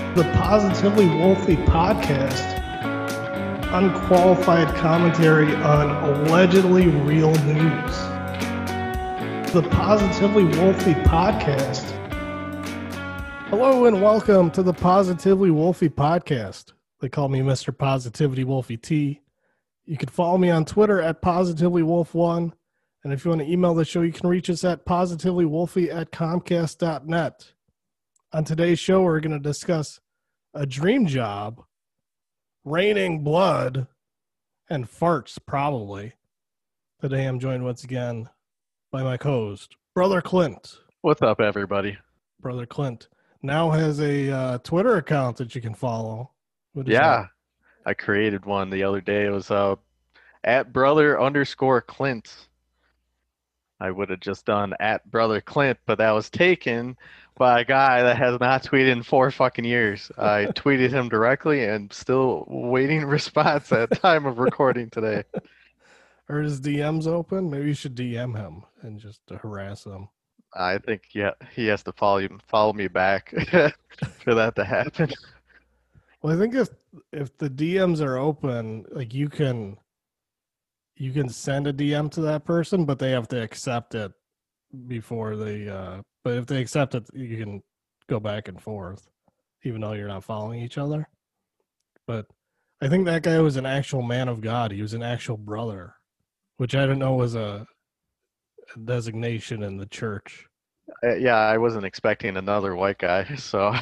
The Positively Wolfie podcast, unqualified commentary on allegedly real news. The Positively Wolfie podcast. Hello and welcome to the Positively Wolfie podcast. They call me Mr. Positivity Wolfie T. You can follow me on Twitter at PositivelyWolf1. And if you want to email the show, you can reach us at positivelywolfie@comcast.net. On today's show, we're going to discuss a dream job, raining blood, and farts, probably. Today, I'm joined once again by my co-host, Brother Clint. What's up, everybody? Brother Clint now has a Twitter account that you can follow. Yeah, I created one the other day. It was at brother_Clint. I would have just done at Brother Clint, but that was taken by a guy that has not tweeted in 4 fucking years. I tweeted him directly and still waiting response at time of recording today. Are his DMs open? Maybe you should DM him and just harass him. I think he has to follow me back for that to happen. Well, I think if the DMs are open, like you can send a DM to that person, but they have to accept it before they but if they accept it, you can go back and forth even though you're not following each other. But I think that guy was an actual man of God. He was an actual brother, which I didn't know was a designation in the church. Yeah, I wasn't expecting another white guy, so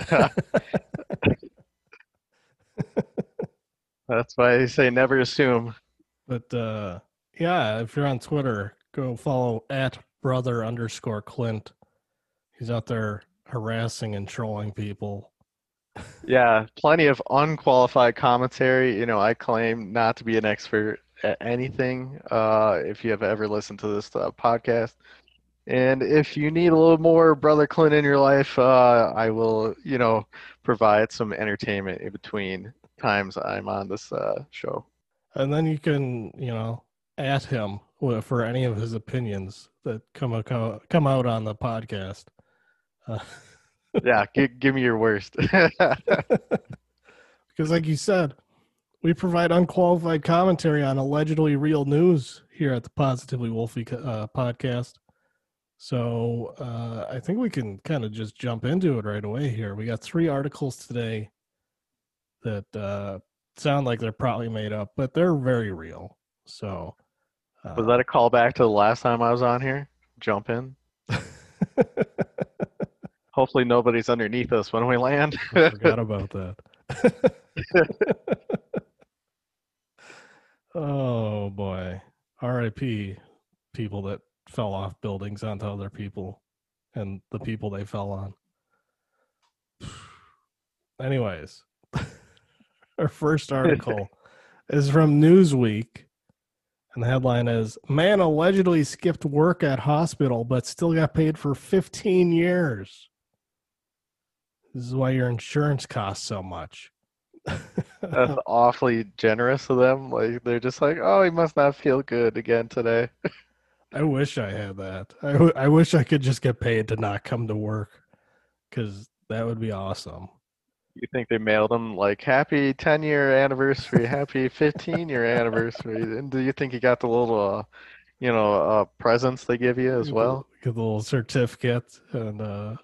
that's why they say never assume. But yeah, if you're on Twitter, go follow at brother_Clint. He's out there harassing and trolling people. Yeah, plenty of unqualified commentary. You know, I claim not to be an expert at anything. If you have ever listened to this podcast, and if you need a little more Brother Clint in your life, I will, provide some entertainment in between times I'm on this show. And then you can, at him for any of his opinions that come out on the podcast. Yeah, give me your worst. Because like you said, we provide unqualified commentary on allegedly real news here at the Positively Wolfie podcast. So I think we can kind of just jump into it right away here. We got 3 articles today that sound like they're probably made up, but they're very real. So was that a callback to the last time I was on here? Jump in. Hopefully nobody's underneath us when we land. I forgot about that. Oh boy. RIP people that fell off buildings onto other people and the people they fell on. Anyways, our first article is from Newsweek, and the headline is, "Man allegedly skipped work at hospital but still got paid for 15 years. This is why your insurance costs so much." That's awfully generous of them. Like, they're just like, oh, he must not feel good again today. I wish I had that. I wish I could just get paid to not come to work, because that would be awesome. You think they mailed him like happy 10-year anniversary, happy 15-year anniversary? And do you think he got the little, presents they give you as well? Get the little certificate and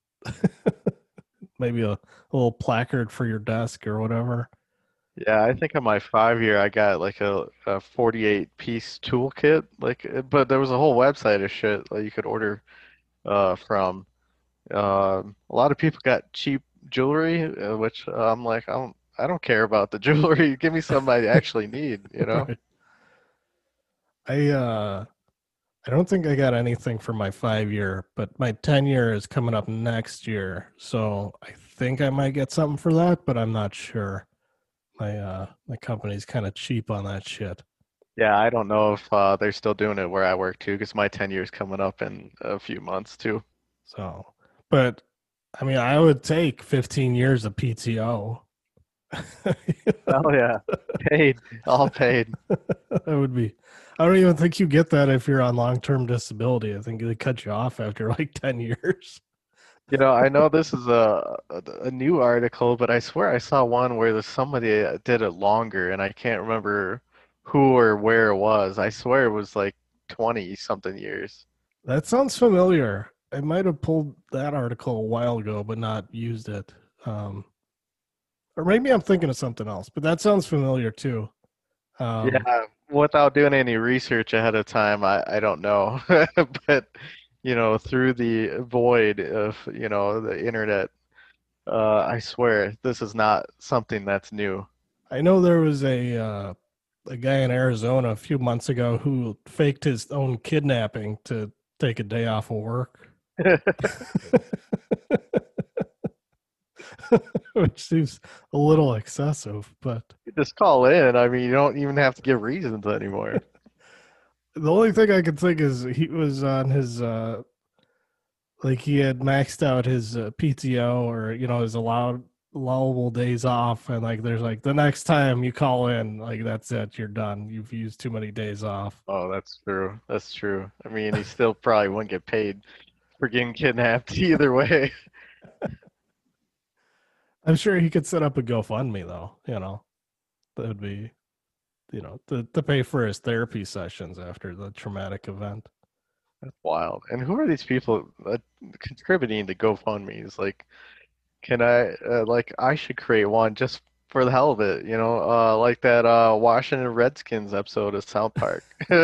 maybe a little placard for your desk or whatever. Yeah, I think on my 5-year I got like a 48-piece toolkit, but there was a whole website of shit that you could order from. A lot of people got cheap jewelry, which I'm like, I don't care about the jewelry. Give me something I actually need, Right. I don't think I got anything for my 5-year, but my 10-year is coming up next year, so I think I might get something for that, but I'm not sure. My company's kind of cheap on that shit. Yeah, I don't know if they're still doing it where I work too, because my 10 years coming up in a few months too. So, but I mean, I would take 15 years of PTO. Oh yeah, paid, all paid. That would be. I don't even think you get that if you're on long-term disability. I think they cut you off after like 10 years. I know this is a new article, but I swear I saw one where there's somebody did it longer, and I can't remember who or where it was. I swear it was like 20 something years. That sounds familiar. I might have pulled that article a while ago, but not used it. Um, or maybe I'm thinking of something else, but that sounds familiar too. Um, Yeah, without doing any research ahead of time, I don't know. But, through the void of, the internet, I swear this is not something that's new. I know there was a guy in Arizona a few months ago who faked his own kidnapping to take a day off of work, which seems a little excessive. But You just call in. I mean, you don't even have to give reasons anymore. the only thing I could think is he was on his like he had maxed out his PTO, or his allowable days off, and like there's like the next time you call in, like that's it, you're done. You've used too many days off. Oh, that's true. That's true. I mean, he still probably wouldn't get paid for getting kidnapped either way. I'm sure he could set up a GoFundMe though. That would be to pay for his therapy sessions after the traumatic event. That's wild. And who are these people contributing to GoFundMe's? Like, I should create one just for the hell of it, like that Washington Redskins episode of South Park.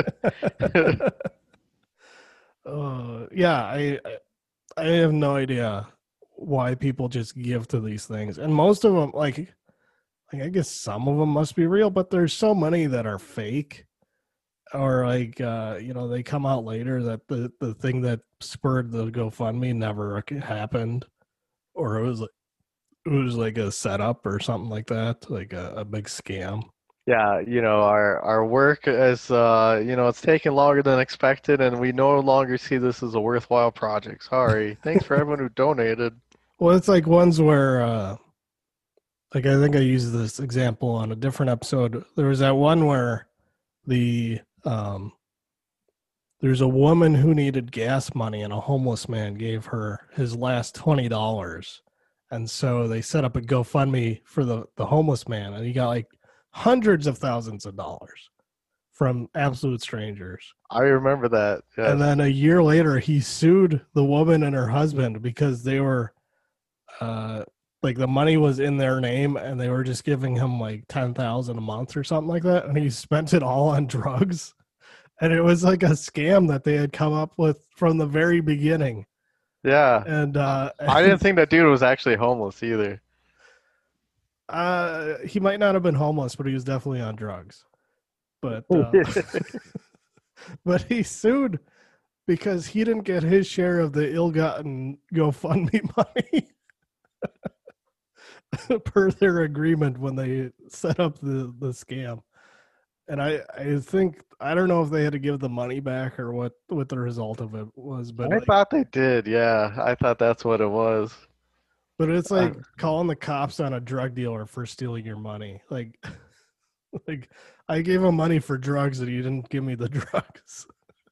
Yeah, I have no idea why people just give to these things, and most of them, like I guess some of them must be real, but there's so many that are fake, or like they come out later that the thing that spurred the GoFundMe never happened, or it was like a setup or something like that, like a big scam. Yeah, our work is it's taking longer than expected, and we no longer see this as a worthwhile project. Sorry. Thanks for everyone who donated. Well, it's like ones where like I think I used this example on a different episode. There was that one where the there's a woman who needed gas money, and a homeless man gave her his last $20, and so they set up a GoFundMe for the homeless man, and he got like hundreds of thousands of dollars from absolute strangers. I remember that. And Yes. then a year later, he sued the woman and her husband because they were uh like the money was in their name, and they were just giving him like 10,000 a month or something like that, and he spent it all on drugs. And it was like a scam that they had come up with from the very beginning. Yeah. And I didn't think that dude was actually homeless either. he might not have been homeless, but he was definitely on drugs. But but he sued because he didn't get his share of the ill-gotten GoFundMe money per their agreement when they set up the scam. And I think, I don't know if they had to give the money back or what the result of it was, but I like, thought they did. Yeah, I thought that's what it was. but it's Uh, like calling the cops on a drug dealer for stealing your money. Like like I gave him money for drugs and he didn't give me the drugs.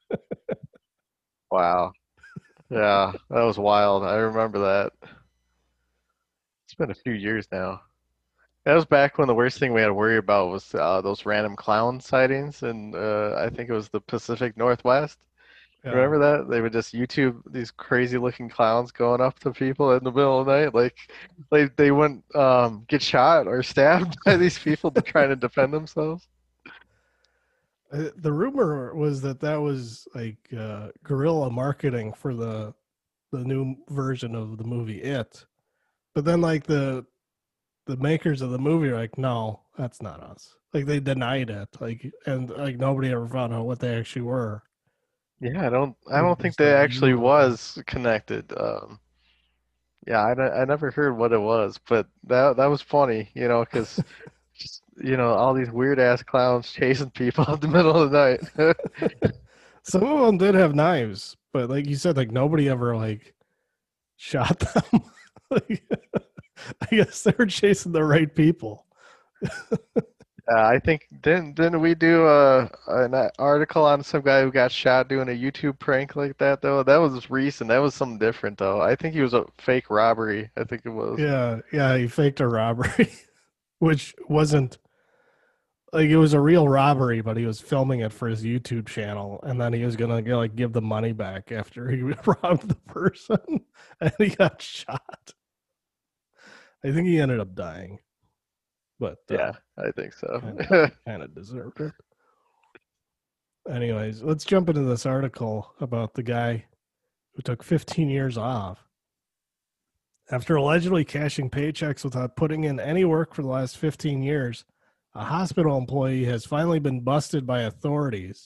wow. Yeah, that was wild. I remember that. It's been a few years now. That was back when the worst thing we had to worry about was those random clown sightings, and I think it was the Pacific Northwest. Yeah. Remember that? They would just YouTube these crazy looking clowns going up to people in the middle of the night. Like they wouldn't get shot or stabbed by these people to try to defend themselves. The rumor was that was like guerrilla marketing for the new version of the movie It. But then like the makers of the movie are like, no, that's not us. Like they denied it. Like, and like nobody ever found out what they actually were. Yeah, I It was don't think just they a actually rumor. was connected. Yeah, I never heard what it was, but that was funny, because just all these weird ass clowns chasing people in the middle of the night. Some of them did have knives, but like you said, like nobody ever like shot them. Like, I guess they were chasing the right people. I think didn't we do an article on some guy who got shot doing a YouTube prank like that though? That was recent. That was something different though. I think he was a fake robbery. I think it was. Yeah, yeah, he faked a robbery, which wasn't like it was a real robbery, but he was filming it for his YouTube channel, and then he was gonna like give the money back after he robbed the person, and he got shot. I think he ended up dying, but Yeah, I think so. kind of deserved it. Anyways, let's jump into this article about the guy who took 15 years off after allegedly cashing paychecks without putting in any work for the last 15 years. A hospital employee has finally been busted by authorities.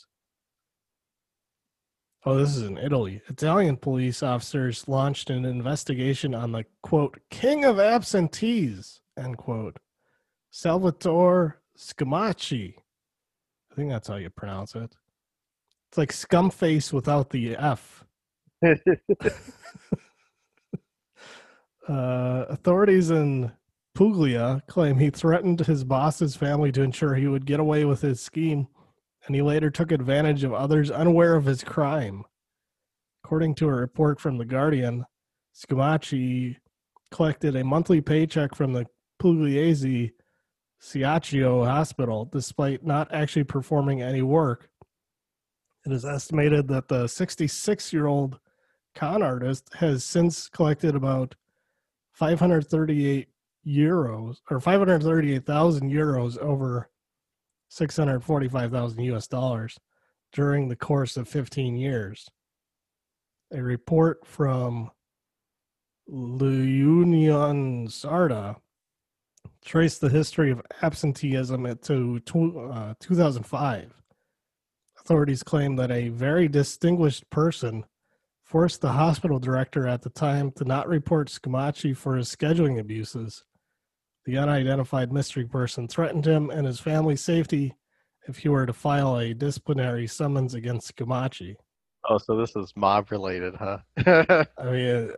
Oh, this is in Italy. Italian police officers launched an investigation on the quote king of absentees end quote Salvatore Scamacci. I think that's how you pronounce it. It's like scumface without the F. Authorities in Puglia claim he threatened his boss's family to ensure he would get away with his scheme, and he later took advantage of others unaware of his crime. According to a report from The Guardian, Scamacci collected a monthly paycheck from the Pugliese Ciaccio Hospital despite not actually performing any work. It is estimated that the 66-year-old con artist has since collected about 538 euros or 538,000 euros over 645,000 US dollars during the course of 15 years. A report from L'Union Sarda traced the history of absenteeism to 2005. Authorities claim that a very distinguished person forced the hospital director at the time to not report Scamacci for his scheduling abuses. The unidentified mystery person threatened him and his family's safety if he were to file a disciplinary summons against Scamacci. Oh, so this is mob related, huh? I mean,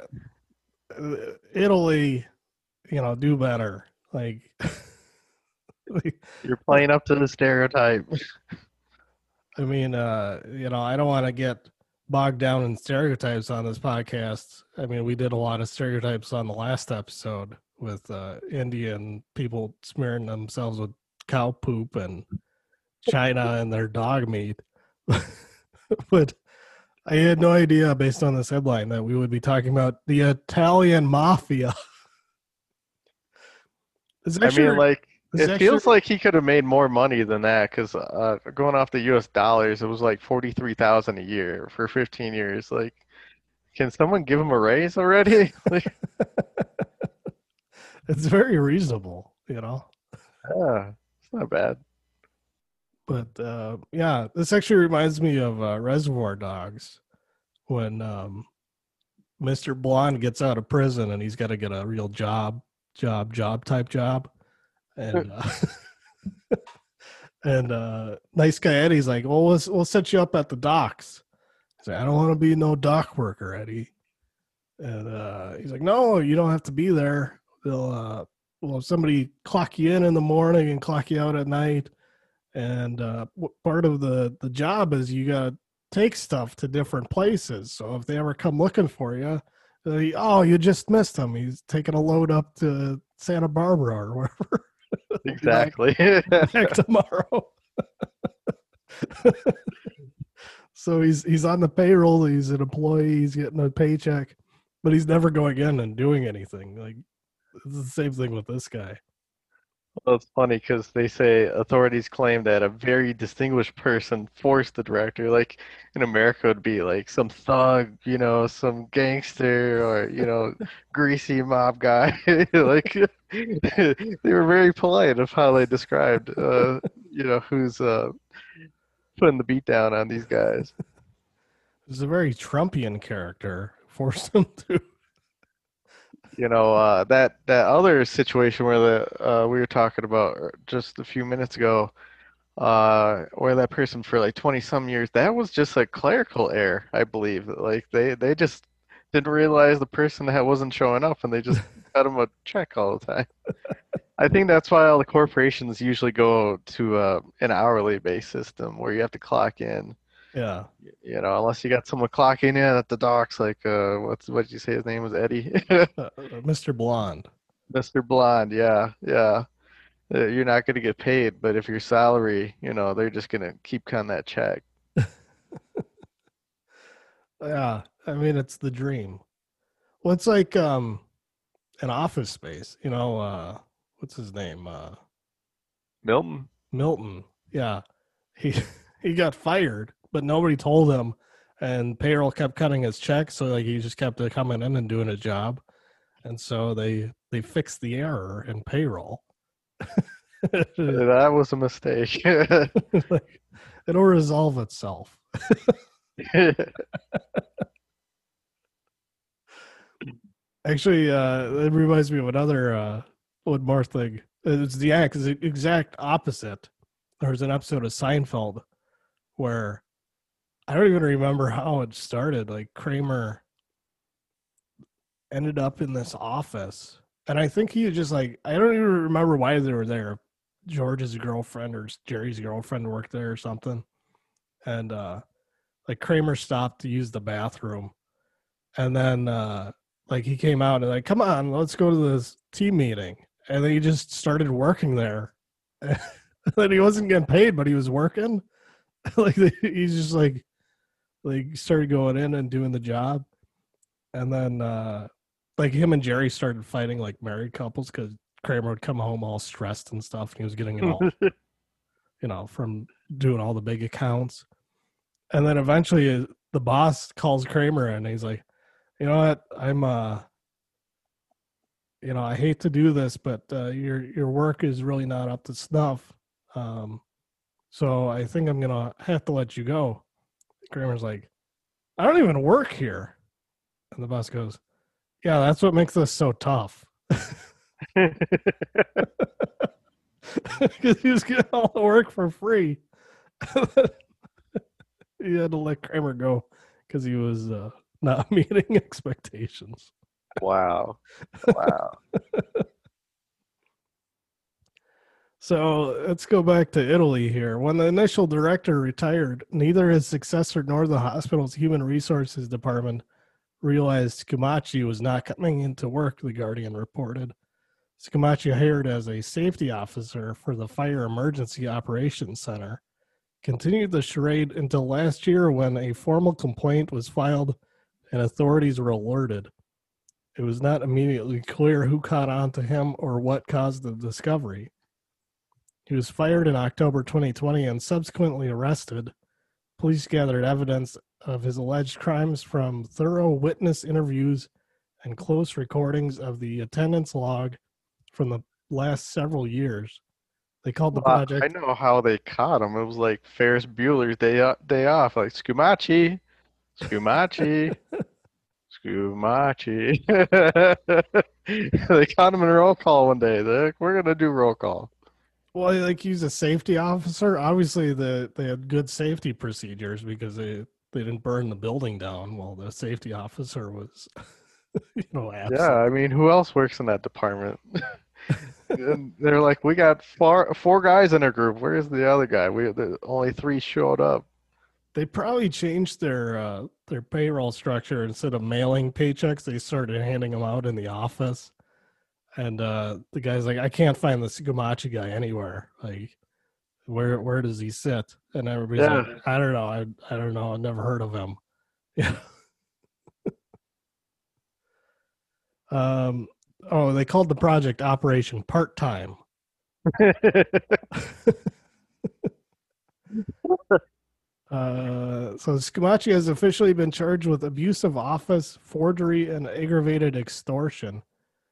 Italy, do better. Like, You're playing up to the stereotype. I mean, I don't want to get bogged down in stereotypes on this podcast. I mean, we did a lot of stereotypes on the last episode with Indian people smearing themselves with cow poop and China and their dog meat. But I had no idea, based on this headline, that we would be talking about the Italian mafia. I mean, like, it feels like he could have made more money than that because going off the U.S. dollars, it was like 43,000 a year for 15 years. Like, can someone give him a raise already? It's very reasonable, Yeah, it's not bad. But yeah, this actually reminds me of Reservoir Dogs when Mr. Blonde gets out of prison and he's got to get a real job type job, and and nice guy Eddie's like, well, we'll set you up at the docks. He's like, I don't want to be no dock worker, Eddie. And he's like, no, you don't have to be there. They'll somebody clock you in the morning and clock you out at night. And part of the job is you got to take stuff to different places. So if they ever come looking for you, oh, you just missed him. He's taking a load up to Santa Barbara or wherever. Exactly. back tomorrow. So he's on the payroll. He's an employee. He's getting a paycheck, but he's never going in and doing anything. Like, it's the same thing with this guy. Well, it's funny because they say authorities claim that a very distinguished person forced the director. Like in America, it would be like some thug, some gangster, or greasy mob guy. Like they were very polite of how they described, who's putting the beat down on these guys. It's a very Trumpian character. Forced him to. That other situation where we were talking about just a few minutes ago, where that person for like 20 some years, that was just a clerical error, I believe. Like they just didn't realize the person that wasn't showing up and they just cut him a check all the time. I think that's why all the corporations usually go to an hourly based system where you have to clock in. Yeah. You know, unless you got someone clocking in at the docks, like what did you say his name was, Eddie? Mr. Blonde. Mr. Blonde. Yeah, yeah. You're not going to get paid, but if your salary, you know, they're just going to keep cutting that check. Yeah. I mean, it's the dream. Well, it's like an Office Space, what's his name? Milton. Milton. Yeah. He he got fired, but nobody told him, and payroll kept cutting his check, so like he just kept coming in and doing his job. And so they fixed the error in payroll. That was a mistake. Like, it'll resolve itself. Actually, it reminds me of another one more thing. It's the exact opposite. There's an episode of Seinfeld where I don't even remember how it started. Like Kramer ended up in this office, and I think he just like I don't even remember why they were there. George's girlfriend or Jerry's girlfriend worked there or something, and like Kramer stopped to use the bathroom, and then like he came out and like, come on, let's go to this team meeting, and then he just started working there. And he wasn't getting paid, but he was working. Like he's just like started going in and doing the job, and then like him and Jerry started fighting like married couples because Kramer would come home all stressed and stuff, and he was getting it all, from doing all the big accounts. And then eventually the boss calls Kramer and he's like, you know what, I hate to do this, but your work is really not up to snuff. So I think I'm gonna have to let you go. Kramer's like, I don't even work here. And the boss goes, yeah, that's what makes this so tough. Because he was getting all the work for free. He had to let Kramer go because he was not meeting expectations. Wow. Wow. So let's go back to Italy here. When the initial director retired, neither his successor nor the hospital's human resources department realized Scumaci was not coming into work, the Guardian reported. Scumaci, hired as a safety officer for the Fire Emergency Operations Center, continued the charade until last year when a formal complaint was filed and authorities were alerted. It was not immediately clear who caught on to him or what caused the discovery. He was fired in October 2020 and subsequently arrested. Police gathered evidence of his alleged crimes from thorough witness interviews and close recordings of the attendance log from the last several years. They called the Well, I project. know how they caught him. It was like Ferris Bueller's day off, like Scumaci, Scumaci, Scumaci. They caught him in a roll call one day. They're like, we're gonna do roll call. Well, like he's a safety officer. Obviously, they had good safety procedures because they didn't burn the building down while the safety officer was, Yeah, absent. I mean, who else works in that department? And they're like, we got four guys in our group. Where's the other guy? Only three showed up. They probably changed their payroll structure. Instead of mailing paychecks, they started handing them out in the office. And the guy's like, I can't find the Sugamachi guy anywhere. Like, where does he sit? And everybody's Yeah. like, I don't know. I don't know. I've never heard of him. Yeah. Oh, they called the project Operation Part Time. So Scamachi has officially been charged with abuse of office, forgery, and aggravated extortion.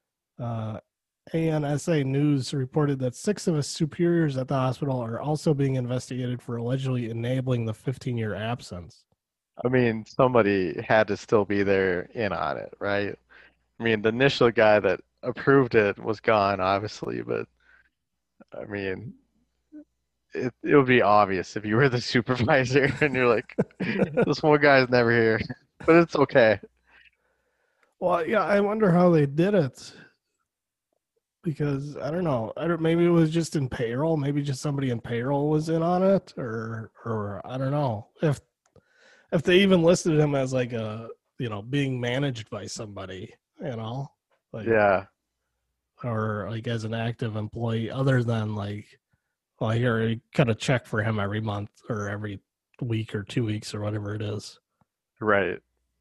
ANSA News reported that 6 of his superiors at the hospital are also being investigated for allegedly enabling the 15-year absence. I mean, somebody had to still be there in on it, right? I mean, the initial guy that approved it was gone, obviously, but I mean, it would be obvious if you were the supervisor and you're like, this one guy's never here, but it's okay. Well, yeah, I wonder how they did it because I don't know. Maybe it was just in payroll. Maybe just somebody in payroll was in on it, or I don't know if they even listed him as like a being managed by somebody, like Yeah, or like as an active employee, other than like, well, here you cut a check for him every month or every week or 2 weeks or whatever it is. right.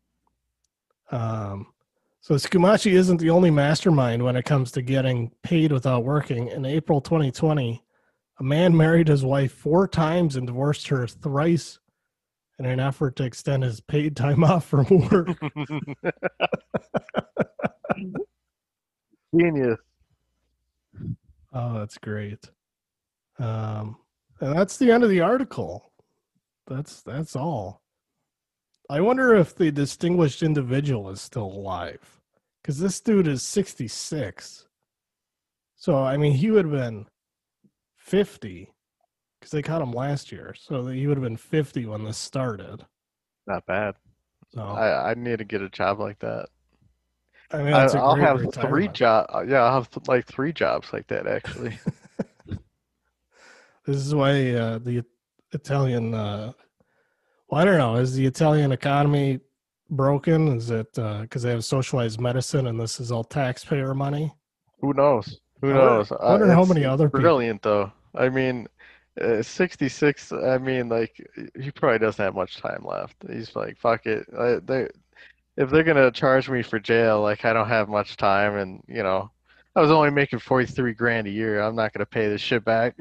Um, so Skumachi isn't the only mastermind when it comes to getting paid without working. In April 2020, a man married his wife 4 times and divorced her thrice in an effort to extend his paid time off from work. Genius. Oh, that's great. Um, and that's the end of the article. That's all. I wonder if the distinguished individual is still alive, because this dude is 66. So I mean, he would have been 50 because they caught him last year. So he would have been 50 when this started. Not bad. So I need to get a job like that. I mean, that's a I'll great have three retirement. job. Yeah, I'll have like 3 jobs like that actually. This is why the Italian. Well, I don't know. Is the Italian economy broken? Is it because they have socialized medicine and this is all taxpayer money? Who knows? Who I wonder. knows? Wonder how It's many other people. brilliant though. I mean, 66. I mean, like he probably doesn't have much time left. He's like, fuck it. If they're gonna charge me for jail, like I don't have much time, and I was only making 43 grand a year. I'm not gonna pay this shit back.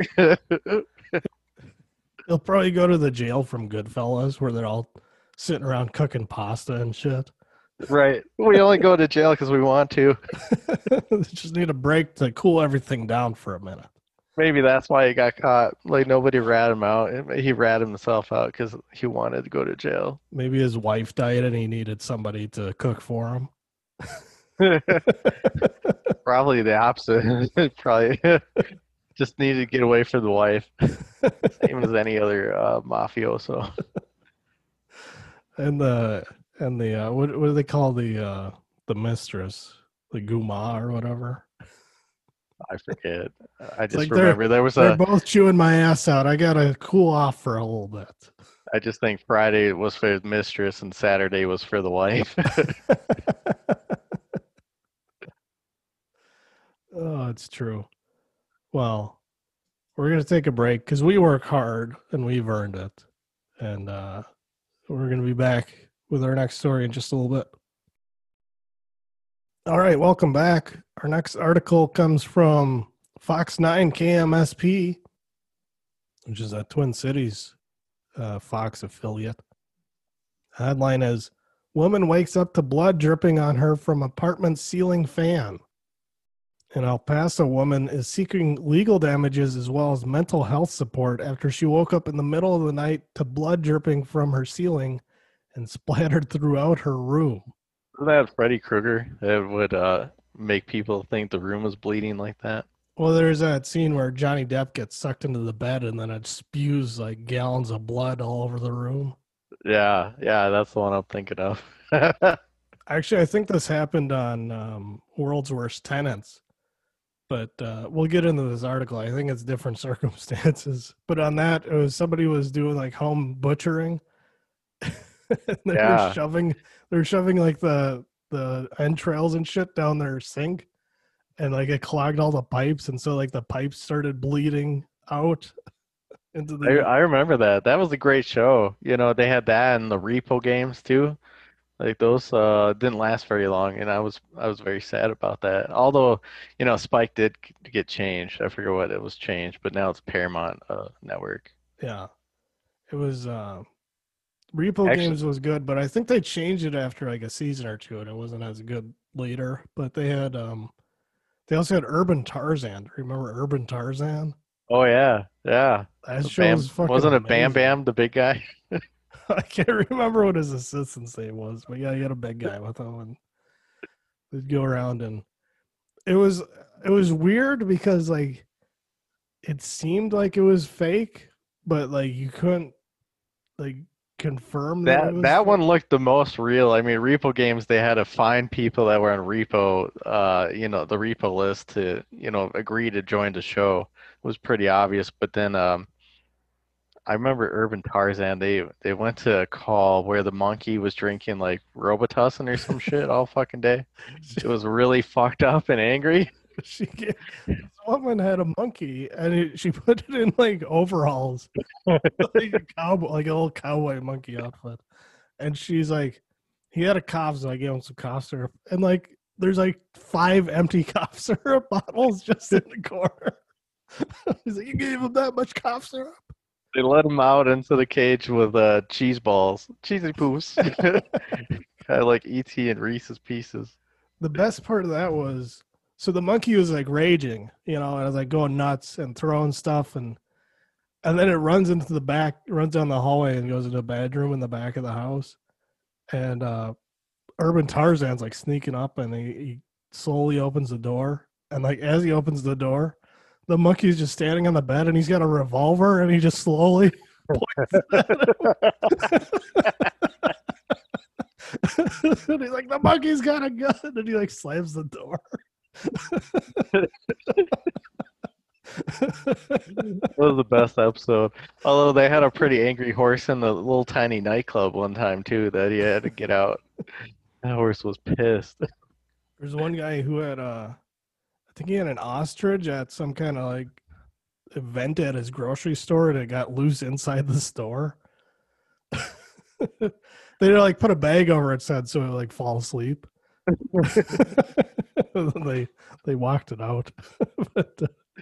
He'll probably go to the jail from Goodfellas where they're all sitting around cooking pasta and shit. Right. We only go to jail because we want to. They just need a break to cool everything down for a minute. Maybe that's why he got caught. Like nobody rat him out. He rat himself out because he wanted to go to jail. Maybe his wife died and he needed somebody to cook for him. Probably the opposite. Probably just needed to get away from the wife. Same as any other mafioso. and the what do they call the mistress, the guma or whatever. I forget. I It's just like remember there was they're a. both chewing my ass out. I gotta cool off for a little bit. I just think Friday was for his mistress and Saturday was for the wife. Oh, it's true. Well, we're gonna take a break because we work hard and we've earned it, and we're gonna be back with our next story in just a little bit. All right, welcome back. Our next article comes from Fox 9 KMSP, which is a Twin Cities Fox affiliate. Headline is Woman wakes up to blood dripping on her from apartment ceiling fan. An El Paso woman is seeking legal damages as well as mental health support after she woke up in the middle of the night to blood dripping from her ceiling and splattered throughout her room. Isn't that Freddy Krueger that would make people think the room was bleeding like that? Well, there's that scene where Johnny Depp gets sucked into the bed and then it spews like gallons of blood all over the room. Yeah, yeah, that's the one I'm thinking of. Actually, I think this happened on World's Worst Tenants, but we'll get into this article. I think it's different circumstances. But on that, it was somebody was doing like home butchering. And Yeah. they were shoving like the entrails and shit down their sink, and like it clogged all the pipes, and so like the pipes started bleeding out into the. I remember that. That was a great show. They had that and the repo games too. Like those didn't last very long, and I was very sad about that. Although, Spike did get changed. I forget what it was changed, but now it's Paramount Network. Yeah, it was Repo Actually, Games was good, but I think they changed it after like a season or two, and it wasn't as good later. But they also had Urban Tarzan. Do you remember Urban Tarzan? oh yeah, yeah. That show was Bam, fucking wasn't it Bam amazing. Bam the big guy? I can't remember what his assistant's name was, but yeah, he had a big guy with him, and they'd go around, and it was it was weird because like it seemed like it was fake, but like you couldn't like confirm that it That was that one fake. looked the most real. I mean, repo games, they had to find people that were on repo, the repo list to, agree to join the show. It was pretty obvious. But then I remember Urban Tarzan, they went to a call where the monkey was drinking like Robitussin or some shit all fucking day. It was really fucked up and angry. She get, this woman had a monkey and she put it in like overalls, like a cowboy, like a little cowboy monkey outfit. And she's like, he had a cough, so I gave him some cough syrup. And like, there's like 5 empty cough syrup bottles just in the corner. He's like, you gave him that much cough syrup? They let him out into the cage with cheese balls, cheesy poos, kind of like E.T. and Reese's Pieces. The best part of that was, so the monkey was like raging, and I was like going nuts and throwing stuff, and then it runs into the back, runs down the hallway and goes into a bedroom in the back of the house. And Urban Tarzan's like sneaking up, and he slowly opens the door. And like as he opens the door, the monkey's just standing on the bed, and he's got a revolver, and he just slowly points at him. And he's like, the monkey's got a gun, and he like slams the door. That was the best episode. Although they had a pretty angry horse in the little tiny nightclub one time too that he had to get out. That horse was pissed. There's one guy who had I think he had an ostrich at some kind of like event at his grocery store, and it got loose inside the store. They like put a bag over its head so it would like fall asleep. they they walked it out. But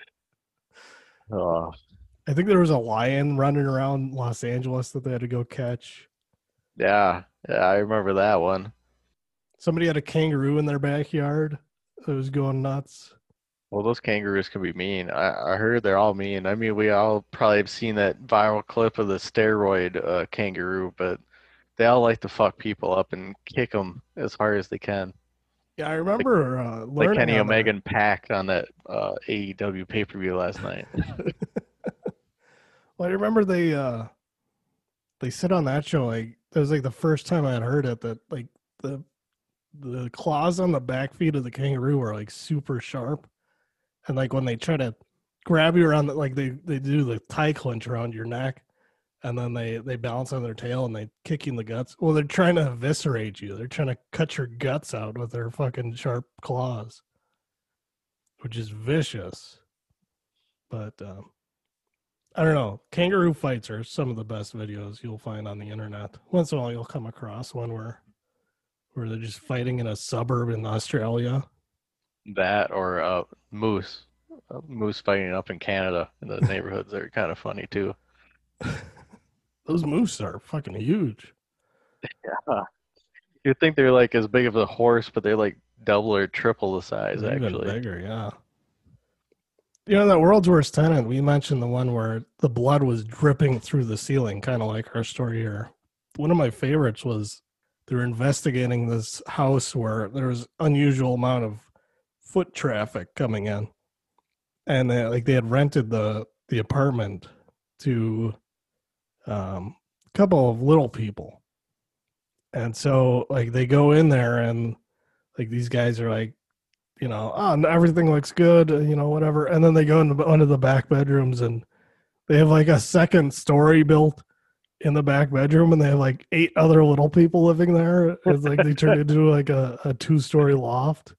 Oh, I think there was a lion running around Los Angeles that they had to go catch. yeah. Yeah, I remember that one. Somebody had a kangaroo in their backyard that was going nuts. Well, those kangaroos can be mean. I heard they're all mean. I mean, we all probably have seen that viral clip of the steroid kangaroo, but they all like to fuck people up and kick them as hard as they can. Yeah, I Like remember like learning Kenny on Omega there. and Pac on that AEW pay-per-view last night. Well, I remember they said on that show like it was like the first time I had heard it that like the the claws on the back feet of the kangaroo are like super sharp, and like when they try to grab you around the, like they do the tie clinch around your neck, and then they balance on their tail and they kick you in the guts. Well, they're trying to eviscerate you. They're trying to cut your guts out with their fucking sharp claws, which is vicious. But I don't know. Kangaroo fights are some of the best videos you'll find on the internet. Once in a while, you'll come across one where they're just fighting in a suburb in Australia. That or moose. Moose fighting up in Canada in the neighborhoods are kind of funny too. Those moose are fucking huge. Huh. You'd think they're like as big as a horse, but they're like double or triple the size They're even actually. bigger, yeah. That world's worst tenant, we mentioned the one where the blood was dripping through the ceiling, kind of like our story here. One of my favorites was they were investigating this house where there was unusual amount of foot traffic coming in, and they had rented the apartment to a couple of little people, and so like they go in there and like these guys are like, oh, everything looks good, whatever, and then they go into one of the back bedrooms and they have like a second story built in the back bedroom, and they have like 8 other little people living there. It's like they turned into like a 2-story loft.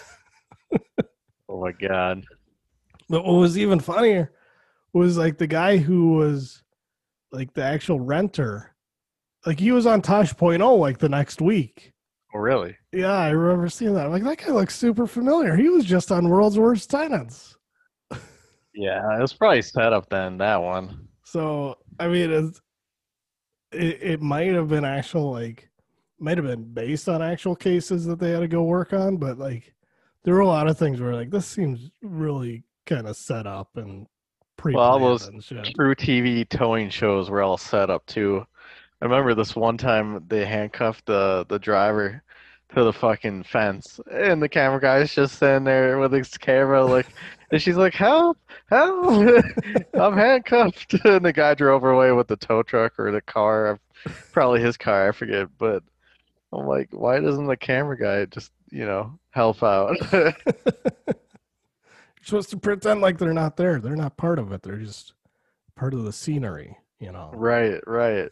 Oh my God. But what was even funnier was like the guy who was like the actual renter, like he was on Tosh Point oh like the next week. Oh, really? Yeah, I remember seeing that. I'm like, that guy looks super familiar. He was just on World's Worst Tenants. Yeah, it was probably set up then, that one. So I mean, it might have been actual, like, might have been based on actual cases that they had to go work on, but like there were a lot of things where like this seems really kind of set up and Well, all pre-planned those and shit. true TV towing shows were all set up too. I remember this one time they handcuffed the driver to the fucking fence, and the camera guy's just sitting there with his camera, like And she's like, help, help, I'm handcuffed. And the guy drove away with the tow truck or the car, probably his car, I forget. But I'm like, why doesn't the camera guy just, help out? You're supposed to pretend like they're not there. They're not part of it. They're just part of the scenery, you know. Right, right.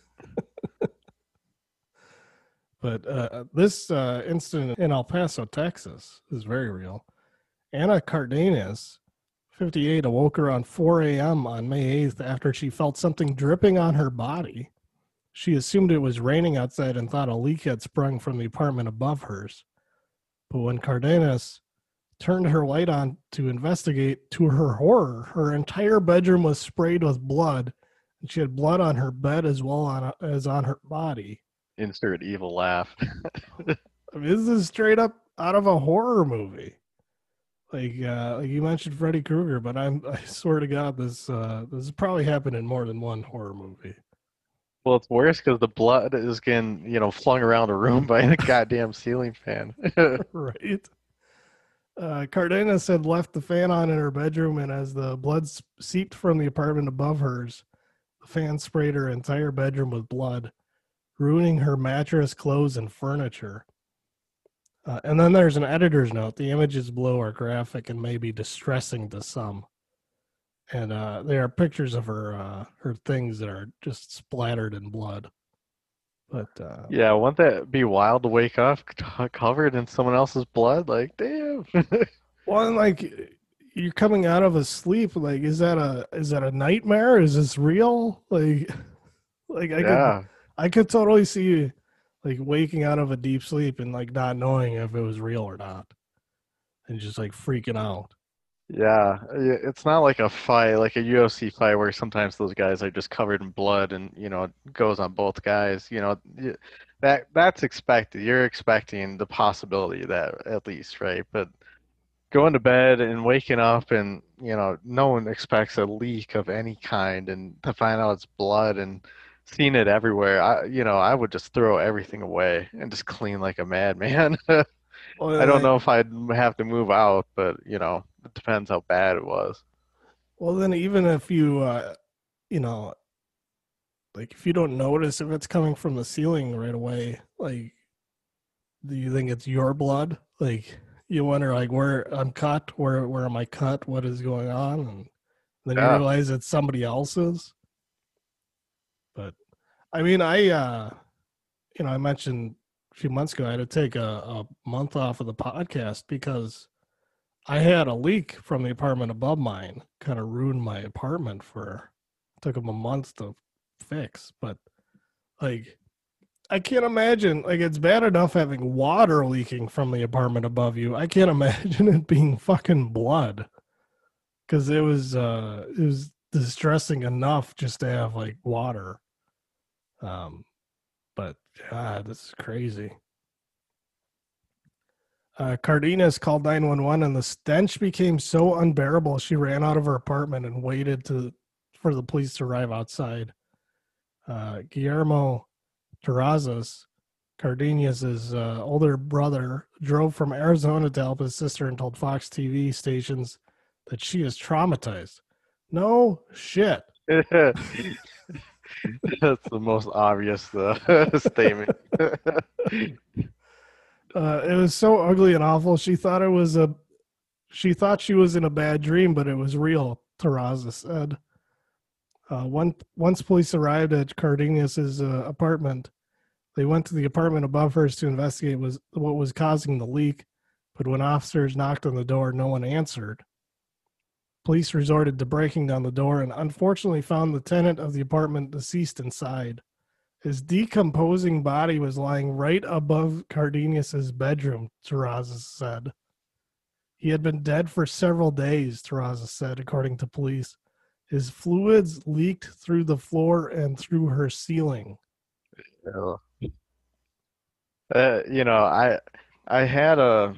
But this incident in El Paso, Texas, is very real. Anna Cardenas, 58, awoke around 4 a.m. on May 8th after she felt something dripping on her body. She assumed it was raining outside and thought a leak had sprung from the apartment above hers. But when Cardenas turned her light on to investigate, to her horror, her entire bedroom was sprayed with blood, and she had blood on her bed as well as on her body. Insert evil laugh. I mean, this is straight up out of a horror movie. Like you mentioned Freddy Krueger, but I swear to God, this has probably happened in more than one horror movie. Well, it's worse because the blood is getting, flung around the room by the goddamn ceiling fan. Right. Cardenas had left the fan on in her bedroom, and as the blood seeped from the apartment above hers, the fan sprayed her entire bedroom with blood, ruining her mattress, clothes, and furniture. And then there's an editor's note. The images below are graphic and may be distressing to some. And there are pictures of her things that are just splattered in blood. But Yeah, wouldn't that be wild to wake up covered in someone else's blood? Like, damn. well, and like you're coming out of a sleep. Like, is that a nightmare? Is this real? Like Yeah. I could totally see you like waking out of a deep sleep and like not knowing if it was real or not, and just like freaking out. Yeah, it's not like a fight, like a UFC fight where sometimes those guys are just covered in blood and, it goes on both guys. That's expected. You're expecting the possibility of that at least, right? But going to bed and waking up and, no one expects a leak of any kind and to find out it's blood and seeing it everywhere. I would just throw everything away and just clean like a madman. I Well, don't know if I'd have to move out, but it depends how bad it was. then even if you know, like if you don't notice if it's coming from the ceiling right away, like do you think it's your blood? Like you wonder like where I'm cut, where am I cut, what is going on, and then you Yeah. realize it's somebody else's. But I mean, I mentioned a few months ago I had to take a month off of the podcast because I had a leak from the apartment above mine, kind of ruined my apartment for took them a month to fix. But like I can't imagine like it's bad enough having water leaking from the apartment above you. I can't imagine it being fucking blood. Because it was distressing enough just to have like water. Um but God, this is crazy. Cardenas called 911 and the stench became so unbearable she ran out of her apartment and waited for the police to arrive outside. Guillermo Terrazas, Cardenas' older brother, drove from Arizona to help his sister and told Fox TV stations that she is traumatized. No shit. That's the most obvious statement. It was so ugly and awful. She thought she was in a bad dream, but it was real. Terraza said. Once police arrived at Cardenas' apartment, they went to the apartment above hers to investigate what was causing the leak. But when officers knocked on the door, no one answered. Police resorted to breaking down the door and unfortunately found the tenant of the apartment deceased inside. His decomposing body was lying right above Cardenas' bedroom, Terraza said. He had been dead for several days, Terraza said, according to police. His fluids leaked through the floor and through her ceiling. Yeah. I had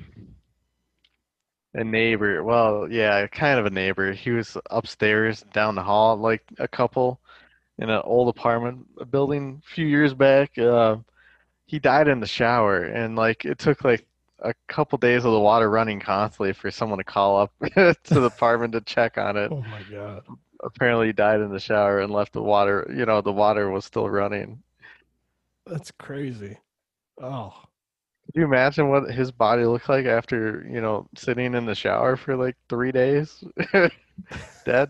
a neighbor. Well, yeah, kind of a neighbor. He was upstairs down the hall, like a couple in an old apartment building a few years back. He died in the shower, and like it took like a couple days of the water running constantly for someone to call up to the apartment to check on it. Oh my god, Apparently, he died in the shower and left the water. The water was still running. that's crazy. Oh, Could you imagine what his body looked like after, sitting in the shower for like 3 days? Dead?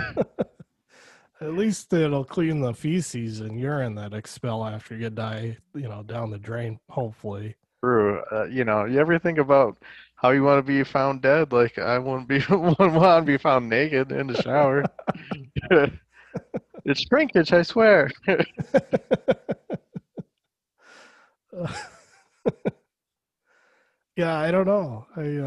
at least it'll clean the feces and urine that expel after you die, down the drain. Hopefully. True. You ever think about how you want to be found dead? Like, I wouldn't want to be found naked in the shower. It's shrinkage, I swear. Yeah, I don't know.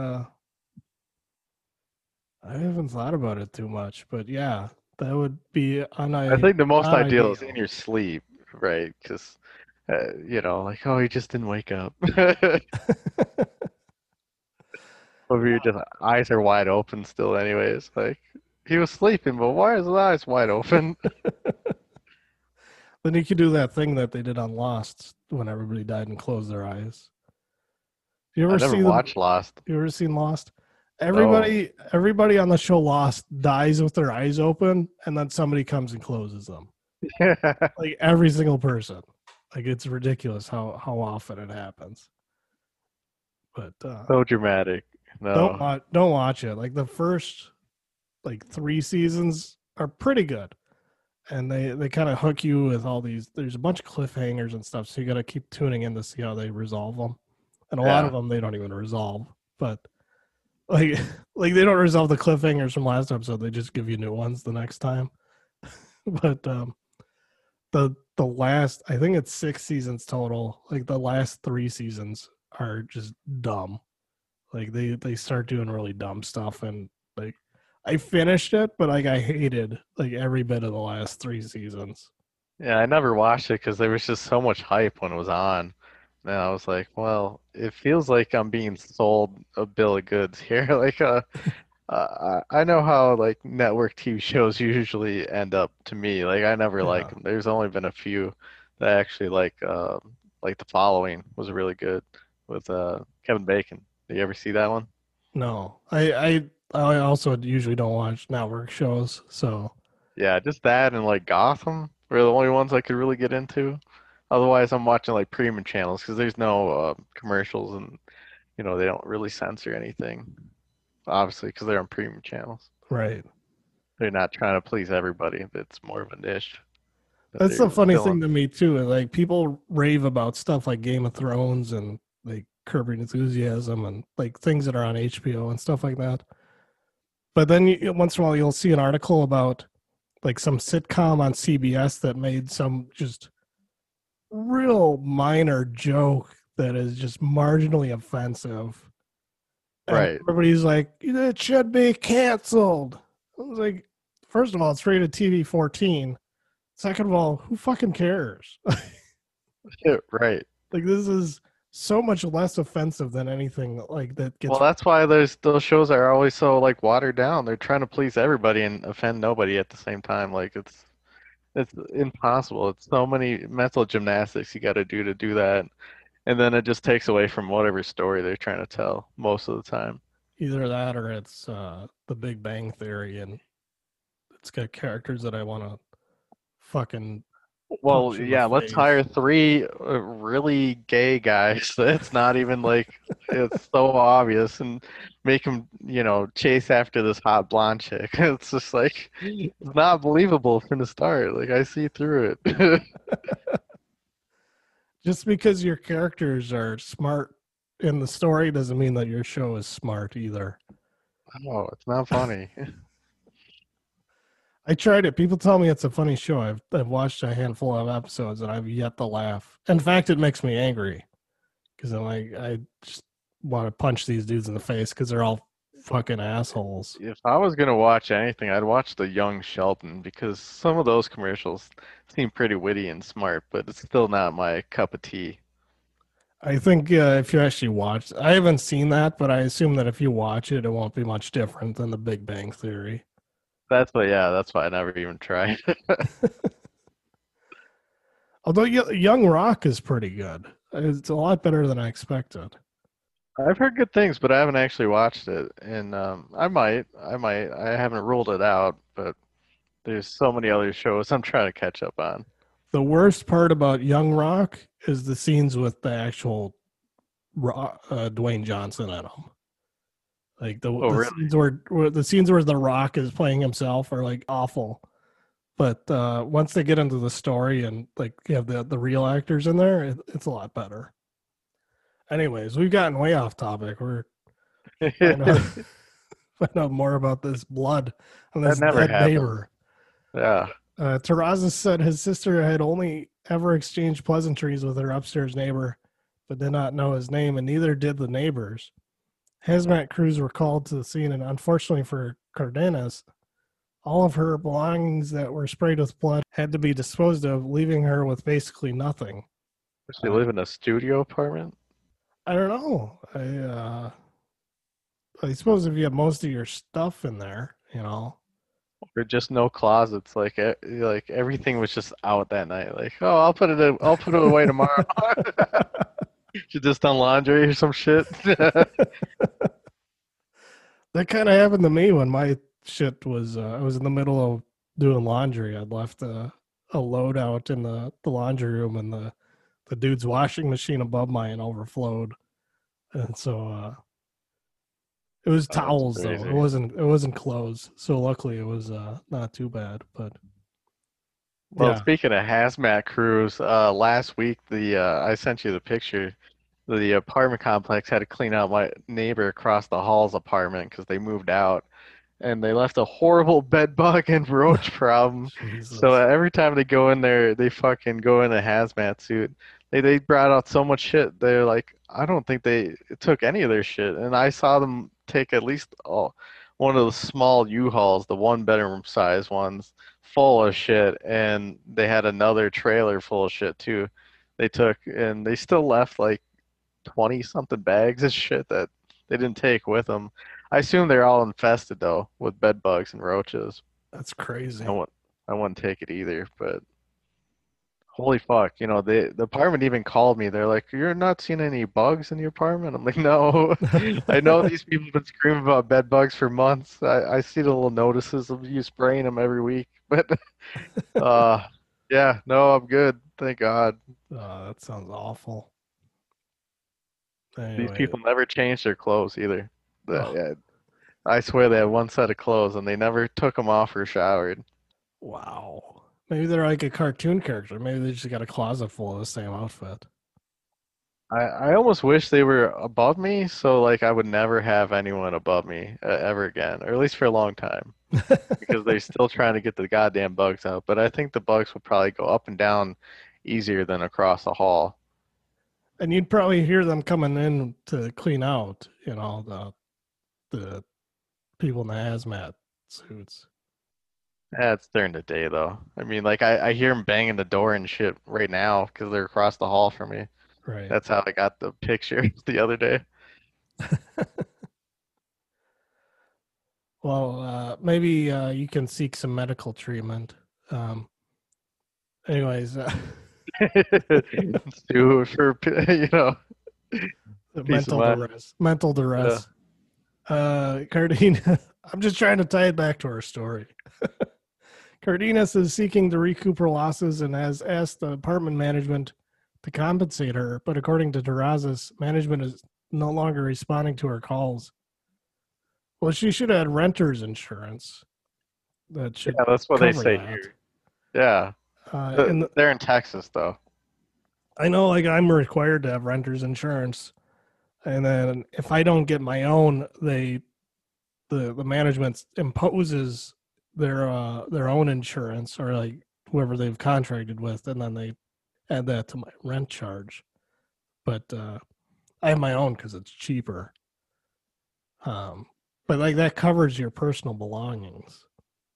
I haven't thought about it too much, but yeah, that would be I think the most not ideal is in ideal. your sleep, right? Because, like, oh, he just didn't wake up. Or your just eyes are wide open still, anyways. Like, he was sleeping, but why are his eyes wide open? Then you could do that thing that they did on Lost when everybody died and closed their eyes. You I ever never see them? watched Lost. You ever seen Lost? No. Everybody on the show Lost dies with their eyes open, and then somebody comes and closes them. Like every single person. Like it's ridiculous how often it happens. But So dramatic. No. don't watch it. Like the first like 3 seasons are pretty good, and they kind of hook you with all these. There's a bunch of cliffhangers and stuff, so you got to keep tuning in to see how they resolve them. And a lot of Yeah. them they don't even resolve, but like like they don't resolve the cliffhangers from last episode. They just give you new ones the next time. But the last, I think it's 6 seasons total. Like the last 3 seasons are just dumb. Like they start doing really dumb stuff, and like I finished it, but like I hated like every bit of the last 3 seasons. Yeah, I never watched it because there was just so much hype when it was on. And I was like, well, it feels like I'm being sold a bill of goods here. Like, I know how like network TV shows usually end up to me. Like, I never like Yeah. them. There's only been a few that I actually like The Following was really good with Kevin Bacon. Did you ever see that one? No. I also usually don't watch network shows, so Yeah, just that and like Gotham were the only ones I could really get into. Otherwise, I'm watching like premium channels because there's no commercials and they don't really censor anything. Obviously, because they're on premium channels. right. They're not trying to please everybody. It's more of a niche that That's the they're funny thing filling. to me too. Like people rave about stuff like Game of Thrones and like Curb Your Enthusiasm and like things that are on HBO and stuff like that. But then once in a while you'll see an article about like some sitcom on CBS that made some just real minor joke that is just marginally offensive. And Right. everybody's like, it should be canceled. I was like, first of all, it's rated TV 14. Second of all, who fucking cares? Yeah, right. Like this is so much less offensive than anything like that Well, gets. that's why there's those shows are always so like watered down. They're trying to please everybody and offend nobody at the same time. Like it's impossible. It's so many mental gymnastics you got to do that. And then it just takes away from whatever story they're trying to tell most of the time. Either that or it's the Big Bang Theory, and it's got characters that I want to fucking Well, punch in the yeah, let's hire face. three really gay guys. It's not even like it's so obvious and make them, chase after this hot blonde chick. It's just like it's not believable from the start. Like I see through it. Just because your characters are smart in the story doesn't mean that your show is smart either. Oh, it's not funny. I tried it. People tell me it's a funny show. I've watched a handful of episodes and I've yet to laugh. In fact, it makes me angry because I'm like, I just want to punch these dudes in the face because they're all fucking assholes. If I was gonna watch anything, I'd watch the Young Sheldon because some of those commercials seem pretty witty and smart, but it's still not my cup of tea. I think if you actually watch, I haven't seen that, but I assume that if you watch it, it won't be much different than The Big Bang Theory. Yeah, that's why I never even tried. Although Young Rock is pretty good. It's a lot better than I expected. I've heard good things, but I haven't actually watched it, and I haven't ruled it out, but there's so many other shows I'm trying to catch up on. The worst part about Young Rock is the scenes with the actual Dwayne Johnson in them. Like Oh, the really? scenes where the scenes where The Rock is playing himself are like awful. But once they get into the story and like you have the real actors in there, it's a lot better. Anyways, we've gotten way off topic. We're find out find out more about this blood on That this never dead happens. neighbor. Yeah. Terrazas said his sister had only ever exchanged pleasantries with her upstairs neighbor, but did not know his name, and neither did the neighbors. Hazmat crews were called to the scene, and unfortunately for Cardenas, all of her belongings that were sprayed with blood had to be disposed of, leaving her with basically nothing. Does she live in a studio apartment? I don't know. I suppose if you have most of your stuff in there, Or just no closets? Like everything was just out that night. Like, oh, I'll put it away tomorrow. She just done laundry or some shit. that kind of happened to me when my shit was. I was in the middle of doing laundry. I'd left a load out in the laundry room, and the dude's washing machine above mine overflowed, and so it was Oh, that's towels though. crazy. It wasn't clothes. So luckily it was not too bad. But Well, yeah, speaking of hazmat crews, last week the I sent you the picture. The apartment complex had to clean out my neighbor across the hall's apartment because they moved out, and they left a horrible bed bug and roach problem. So Jesus, every time they go in there, they fucking go in a hazmat suit. They brought out so much shit. They're like, I don't think they took any of their shit, and I saw them take at least one of the small U-Hauls, the one bedroom size ones, full of shit, and they had another trailer full of shit too. They took, and they still left like 20 something bags of shit that they didn't take with them. I assume they're all infested though with bed bugs and roaches. that's I crazy. wouldn't I wouldn't take it either, but holy fuck, the apartment even called me. They're like, "You're not seeing any bugs in your apartment?" I'm like, "No. I know these people have been screaming about bed bugs for months. I see the little notices of you spraying them every week." But uh yeah, no, I'm good. Thank God. That sounds awful. These Anyway, people never change their clothes either. oh, Yeah, I swear they had one set of clothes and they never took them off or showered. wow. Maybe they're like a cartoon character. Maybe they just got a closet full of the same outfit. I almost wish they were above me, so like I would never have anyone above me ever again, or at least for a long time, because they're still trying to get the goddamn bugs out. But I think the bugs would probably go up and down easier than across the hall. And you'd probably hear them coming in to clean out, the people in the hazmat suits. It's during the day though. I mean, like I hear them banging the door and shit right now because they're across the hall from me. Right. That's how I got the picture the other day. Well, maybe you can seek some medical treatment. Um, anyways, Sue for peace of mental mind. duress. Mental Yeah. duress. Cardina, I'm just trying to tie it back to our story. Cardenas is seeking to recoup her losses and has asked the apartment management to compensate her, but according to Terrazas, management is no longer responding to her calls. Well, she should have had renter's insurance that should Yeah, that's what they cover say that. here. Yeah. And They're in Texas though. I know, like, I'm required to have renter's insurance, and then if I don't get my own, the management imposes their own insurance or like whoever they've contracted with, and then they add that to my rent charge. But I have my own because it's cheaper. Um, but like that covers your personal belongings.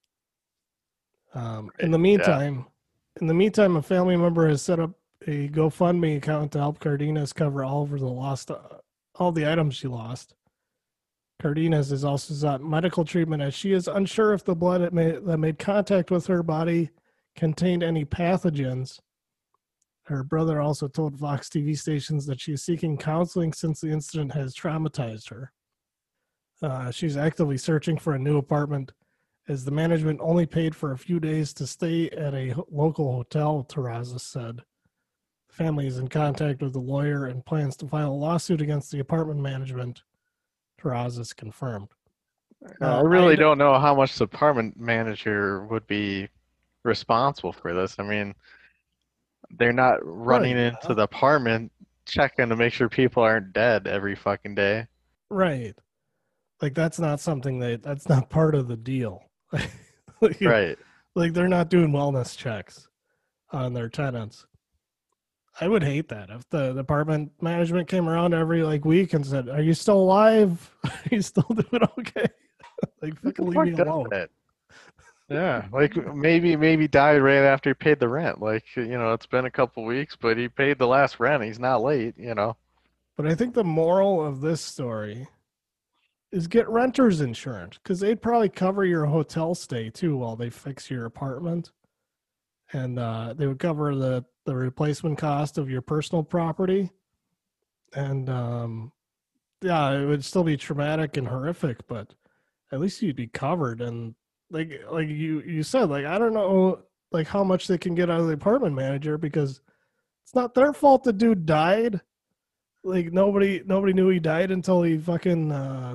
Right. Yeah. In the meantime, a family member has set up a GoFundMe account to help Cardenas cover all the items she lost. Cardenas has also sought medical treatment as she is unsure if the blood that made contact with her body contained any pathogens. Her brother also told Fox TV stations that she is seeking counseling since the incident has traumatized her. She's actively searching for a new apartment as the management only paid for a few days to stay at a local hotel, Terrazas said. The family is in contact with the lawyer and plans to file a lawsuit against the apartment management, Terrazas confirmed. I Now, really don't know how much the apartment manager would be responsible for this. I mean, they're not running into the apartment checking to make sure people aren't dead every fucking day. Right. Like that's not something that's not part of the deal. Right. Like they're not doing wellness checks on their tenants. I would hate that if the apartment management came around every like week and said, "Are you still alive? Are you still doing okay?" Like fucking leave me alone. Yeah, like maybe died right after he paid the rent. Like, it's been a couple weeks, but he paid the last rent. He's not late. But I think the moral of this story is get renter's insurance because they'd probably cover your hotel stay too while they fix your apartment, and they would cover the replacement cost of your personal property, and yeah, it would still be traumatic and horrific, but at least you'd be covered. And like you said, like I don't know like how much they can get out of the apartment manager because it's not their fault the dude died. Like nobody knew he died until he fucking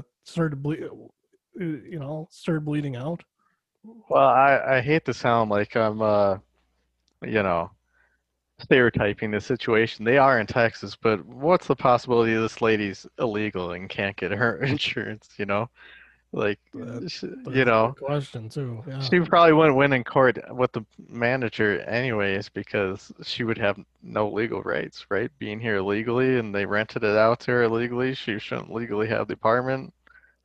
started bleeding out. Well, I hate to sound like I'm you know, stereotyping the situation. They are in Texas, but what's the possibility this lady's illegal and can't get her insurance? Like, That's you a know, good question too. Yeah. she probably wouldn't win in court with the manager anyways because she would have no legal rights, right? Being here illegally and they rented it out to her illegally, she shouldn't legally have the apartment.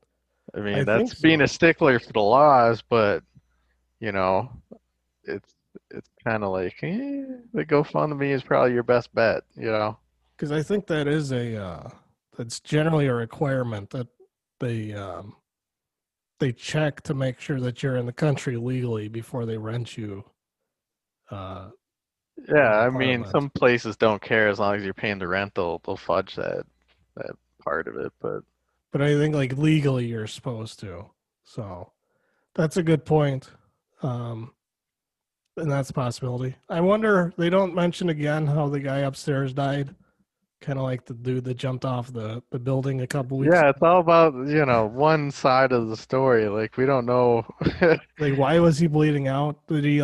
I I mean, think that's being so. a stickler for the laws, but you know, it's it's kind of like the GoFundMe is probably your best bet. Because I think that is that's generally a requirement that they um, they check to make sure that you're in the country legally before they rent you uh, Yeah, an I mean, apartment. some places don't care as long as you're paying the rent, they'll fudge that part of it, but But I think like legally you're supposed to. So that's a good point. Um, and that's a possibility. I wonder they don't mention again how the guy upstairs died. Kind of like the dude that jumped off the building a couple weeks yeah, it's ago. all about, one side of the story. Like we don't know. Like, why was he bleeding out?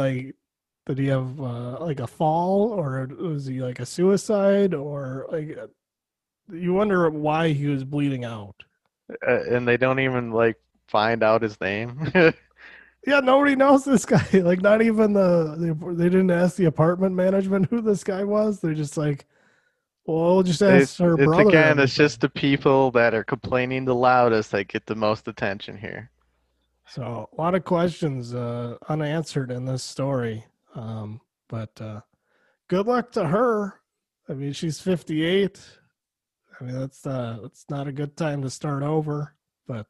Did he have like a fall, or was he like a suicide, or like you wonder why he was bleeding out. And they don't even like find out his name. Yeah, nobody knows this guy. Like, not even they didn't ask the apartment management who this guy was. They're just like, well, we'll just ask her It's brother again, it's everything. just the people that are complaining the loudest that get the most attention here. So a lot of questions unanswered in this story. But good luck to her. I mean, she's 58. I mean, that's not a good time to start over. But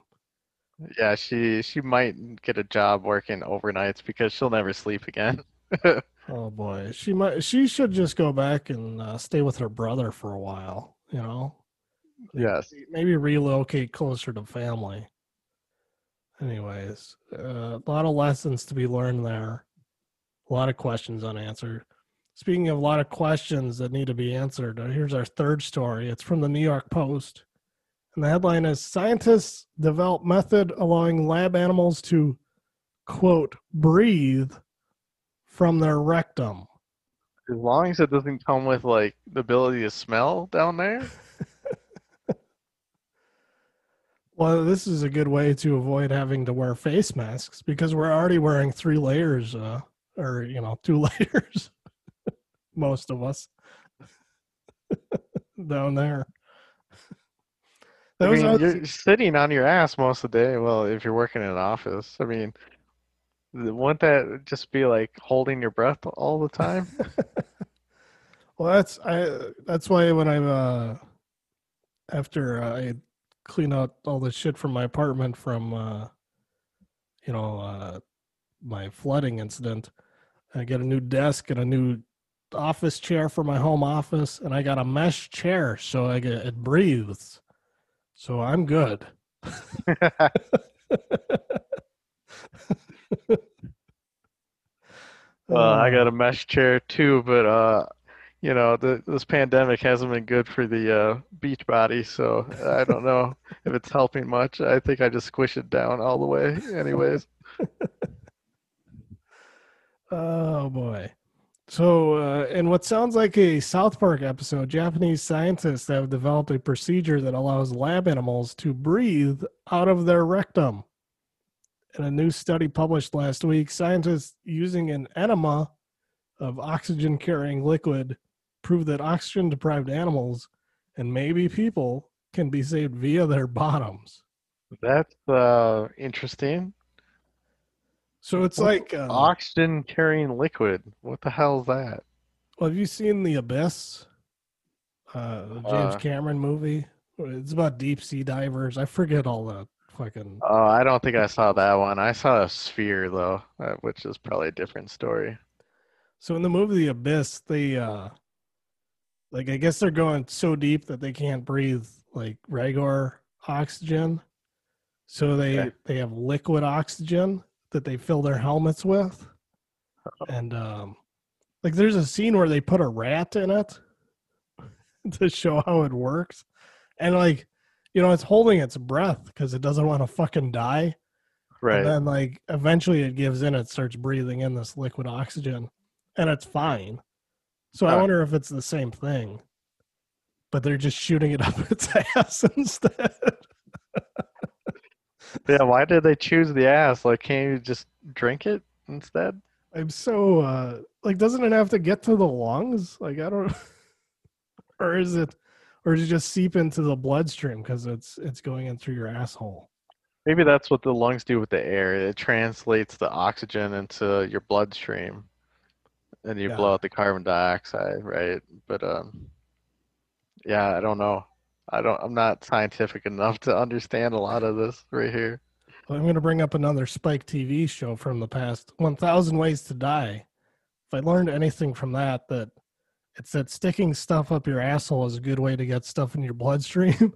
Yeah, she might get a job working overnights because she'll never sleep again. oh boy, she should just go back and stay with her brother for a while. Like Yes. maybe relocate closer to family. Anyways, a lot of lessons to be learned there. A lot of questions unanswered. Speaking of a lot of questions that need to be answered, here's our third story. It's from the New York Post. And the headline is Scientists develop method allowing lab animals to, quote, breathe from their rectum. As long as it doesn't come with like the ability to smell down there. Well, this is a good way to avoid having to wear face masks because we're already wearing 3 layers, or, 2 layers, most of us down there. I Those mean, are you're sitting on your ass most of the day. Well, if you're working in an office, I mean, wouldn't that just be like holding your breath all the time? well, that's why when I'm after I clean out all the shit from my apartment from you know uh my flooding incident, I get a new desk and a new office chair for my home office, and I got a mesh chair, so it breathes. So I'm good. I got a Uh, mesh chair too, but this pandemic hasn't been good for the beach body, so I don't know if it's helping much. I think I just squish it down all the way, anyways. oh boy. So, in what sounds like a South Park episode, Japanese scientists have developed a procedure that allows lab animals to breathe out of their rectum. In a new study published last week, scientists using an enema of oxygen carrying liquid proved that oxygen deprived animals and maybe people can be saved via their bottoms. That's interesting. So it's What's like, oxygen carrying liquid? What the hell is that? well, have you seen The Abyss, the James Uh, Cameron movie? It's about deep sea divers. I forget all the fucking. oh, I don't think I saw that one. I saw a sphere though, which is probably a different story. So in the movie The Abyss, they like I guess they're going so deep that they can't breathe like regular oxygen. So Okay. they have liquid oxygen that they fill their helmets with. And like there's a scene where they put a rat in it to show how it works. And like, it's holding its breath because it doesn't want to fucking die. And Right. then like eventually it gives in, it starts breathing in this liquid oxygen and it's fine. So I Huh. wonder if it's the same thing, but they're just shooting it up its ass instead. Yeah, why did they choose the ass? Like, can't you just drink it instead? I'm so like, doesn't it have to get to the lungs? Like I don't, or is it, or does it just seep into the bloodstream because it's going in through your asshole? Maybe that's what the lungs do with the air. It translates the oxygen into your bloodstream, and you blow Yeah, out the carbon dioxide, right? But yeah, I don't know. I'm not scientific enough to understand a lot of this right here. well, I'm going to bring up another Spike TV show from the past, 1,000 Ways to Die. If I learned anything from that, that it's that sticking stuff up your asshole is a good way to get stuff in your bloodstream.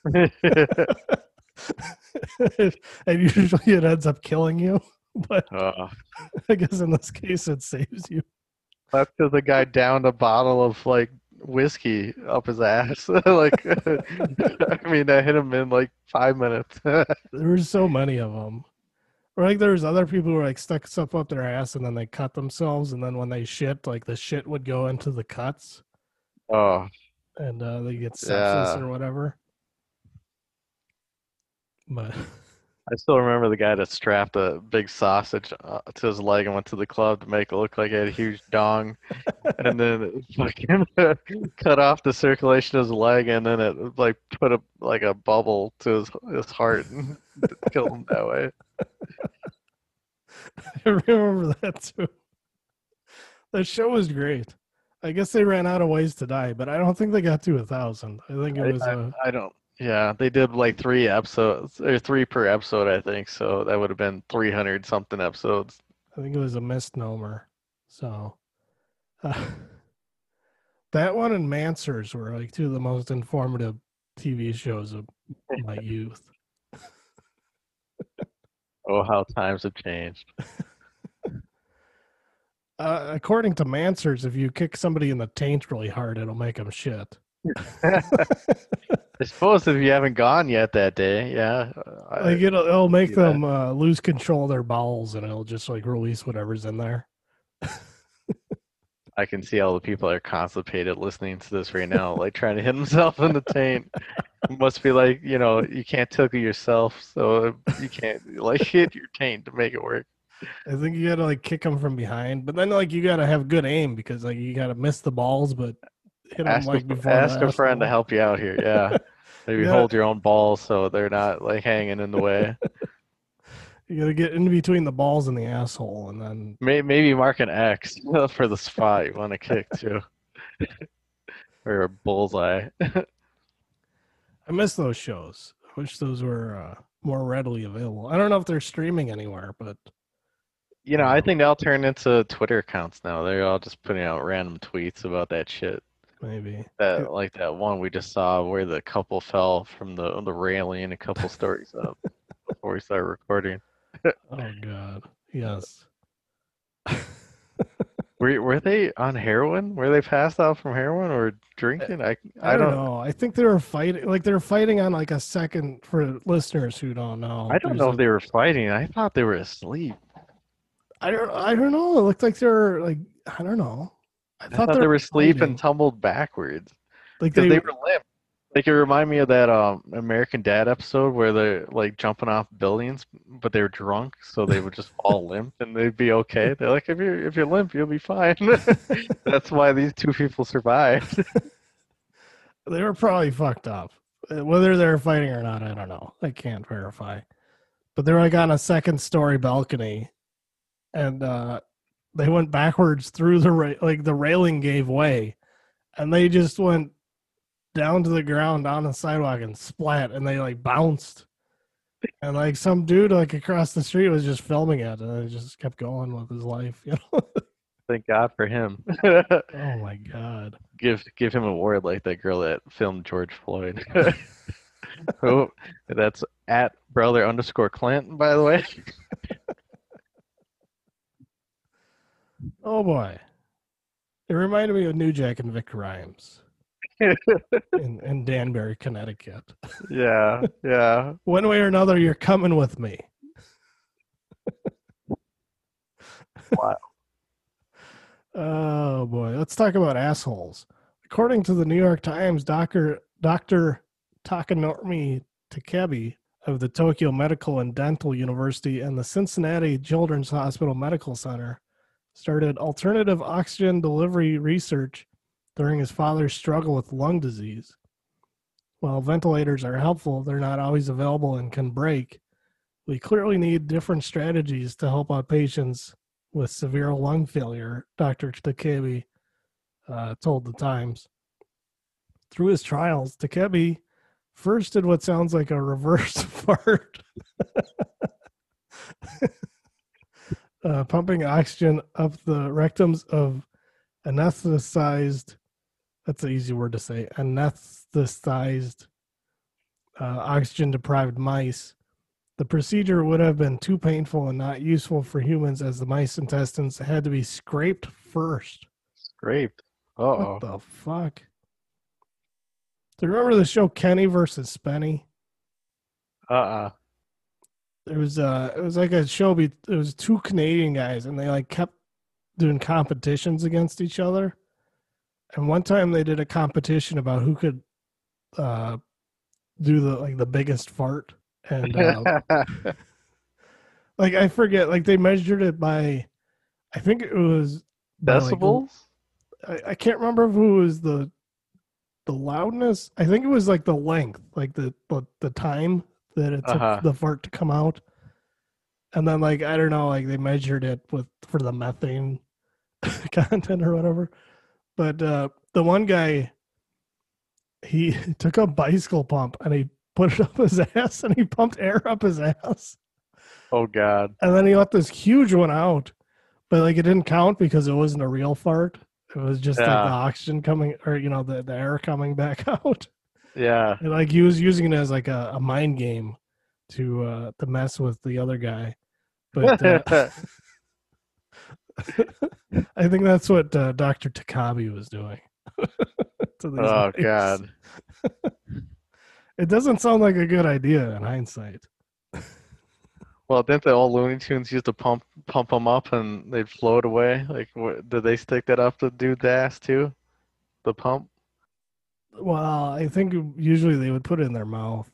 And usually it ends up killing you. But Uh, I guess in this case, it saves you. that's because the guy downed a bottle of like whiskey up his ass. Like, I mean, that hit him in like 5 minutes. There were so many of them. Or like there's other people who like stuck stuff up their ass and then they cut themselves, and then when they shit, like the shit would go into the cuts Oh, and they get sepsis yeah. or whatever. But I still remember the guy that strapped a big sausage to his leg and went to the club to make it look like he had a huge dong, and then it fucking cut off the circulation of his leg, and then it like put a bubble to his heart and killed him that way. I remember that too. That show was great. I guess they ran out of ways to die, but I don't think they got to 1,000. I think it I, was I, a I don't. Yeah, they did like 3 episodes or three per episode, I think. So that would have been 300 something episodes. I think it was a misnomer. So uh, that one and Mansers were like two of the most informative TV shows of my youth. Oh, how times have changed. According to Mansers, if you kick somebody in the taint really hard, it'll make them shit. I suppose if you haven't gone yet that day, yeah, Like I it'll make see that. them lose control of their bowels, and it'll just like release whatever's in there. I can see all the people that are constipated listening to this right now, like trying to hit themselves in the taint. It must be like, you can't tickle yourself, so you can't like hit your taint to make it work. I think you gotta like kick them from behind, but then like you gotta have good aim because like you gotta miss the balls, but hit them Ask a like before the ask a friend to asshole. help you out here. Yeah, maybe Yeah, hold your own balls so they're not like hanging in the way. you gotta get in between the balls and the asshole, and then Maybe mark an X for the spot you want to kick too, or a bullseye. I miss those shows. I wish those were more readily available. I don't know if they're streaming anywhere, but I think they'll turn into Twitter accounts now. They're all just putting out random tweets about that shit. Maybe. That like that one we just saw where the couple fell from the railing a couple stories up before we started recording. Oh God. Yes. Were they on heroin? Were they passed out from heroin or I drinking? I I don't don't know. I think they were fighting, like they were fighting on like a second for listeners who don't know. I don't There's know if a they were fighting. I thought they were asleep. I don't know. It looked like they were like I don't know. I I thought thought they they were were asleep and fighting. tumbled backwards Like because they they were limp. Like it remind me of that American Dad episode where they're like jumping off buildings, but they were drunk, so they would just fall limp and they'd be okay. They're like, if you're limp, you'll be fine. That's why these two people survived. they were probably fucked up. Whether they were fighting or not, I don't know. I can't verify. But they were like on a second story balcony, and they went backwards through like the railing gave way, and they just went down to the ground on the sidewalk and splat, and they like bounced. And like some dude like across the street was just filming it, and he just kept going with his life. Thank God for him. Oh my god. Give him a award like that girl that filmed George Floyd. Oh, that's at brother underscore Clinton, by the way. Oh boy. It reminded me of New Jack and Vic Grimes in Danbury, Connecticut. Yeah, yeah. One way or another, you're coming with me. Wow. Oh boy. Let's talk about assholes. According to the New York Times, Dr. Takanori Takebi of the Tokyo Medical and Dental University and the Cincinnati Children's Hospital Medical Center started alternative oxygen delivery research during his father's struggle with lung disease. While ventilators are helpful, they're not always available and can break. We clearly need different strategies to help out patients with severe lung failure, Dr. Takebi told the Times. Through his trials, Takebi first did what sounds like a reverse fart, pumping oxygen up the rectums of anesthetized, that's an easy word to say, anesthetized oxygen deprived mice. The procedure would have been too painful and not useful for humans as the mice intestines had to be scraped first. Scraped. What Uh-oh. the fuck? Do you remember the show Kenny versus Spenny? Uh-uh. It was like a show. It was two Canadian guys, and they like kept doing competitions against each other. And one time they did a competition about who could do the biggest fart, and like I forget, like they measured it by, I think it was by like Decibels? I can't remember who was the loudness. I think it was like the length, like the time that it took Uh-huh. the fart to come out. And then like I don't know, like they measured it with for the methane content or whatever. But the one guy he took a bicycle pump and he put it up his ass and he pumped air up his ass. Oh God. And then he let this huge one out. But like it didn't count because it wasn't a real fart. It was just like the Yeah. oxygen coming or the air coming back out. Yeah. And like he was using it as like a mind game to mess with the other guy. But I think that's what Dr. Takabi was doing to these Oh mice. God. It doesn't sound like a good idea in hindsight. Well, didn't the old Looney Tunes used to pump them up and they'd float away? Like, did they stick that up the dude's ass too? The pump? Well, I think usually they would put it in their mouth.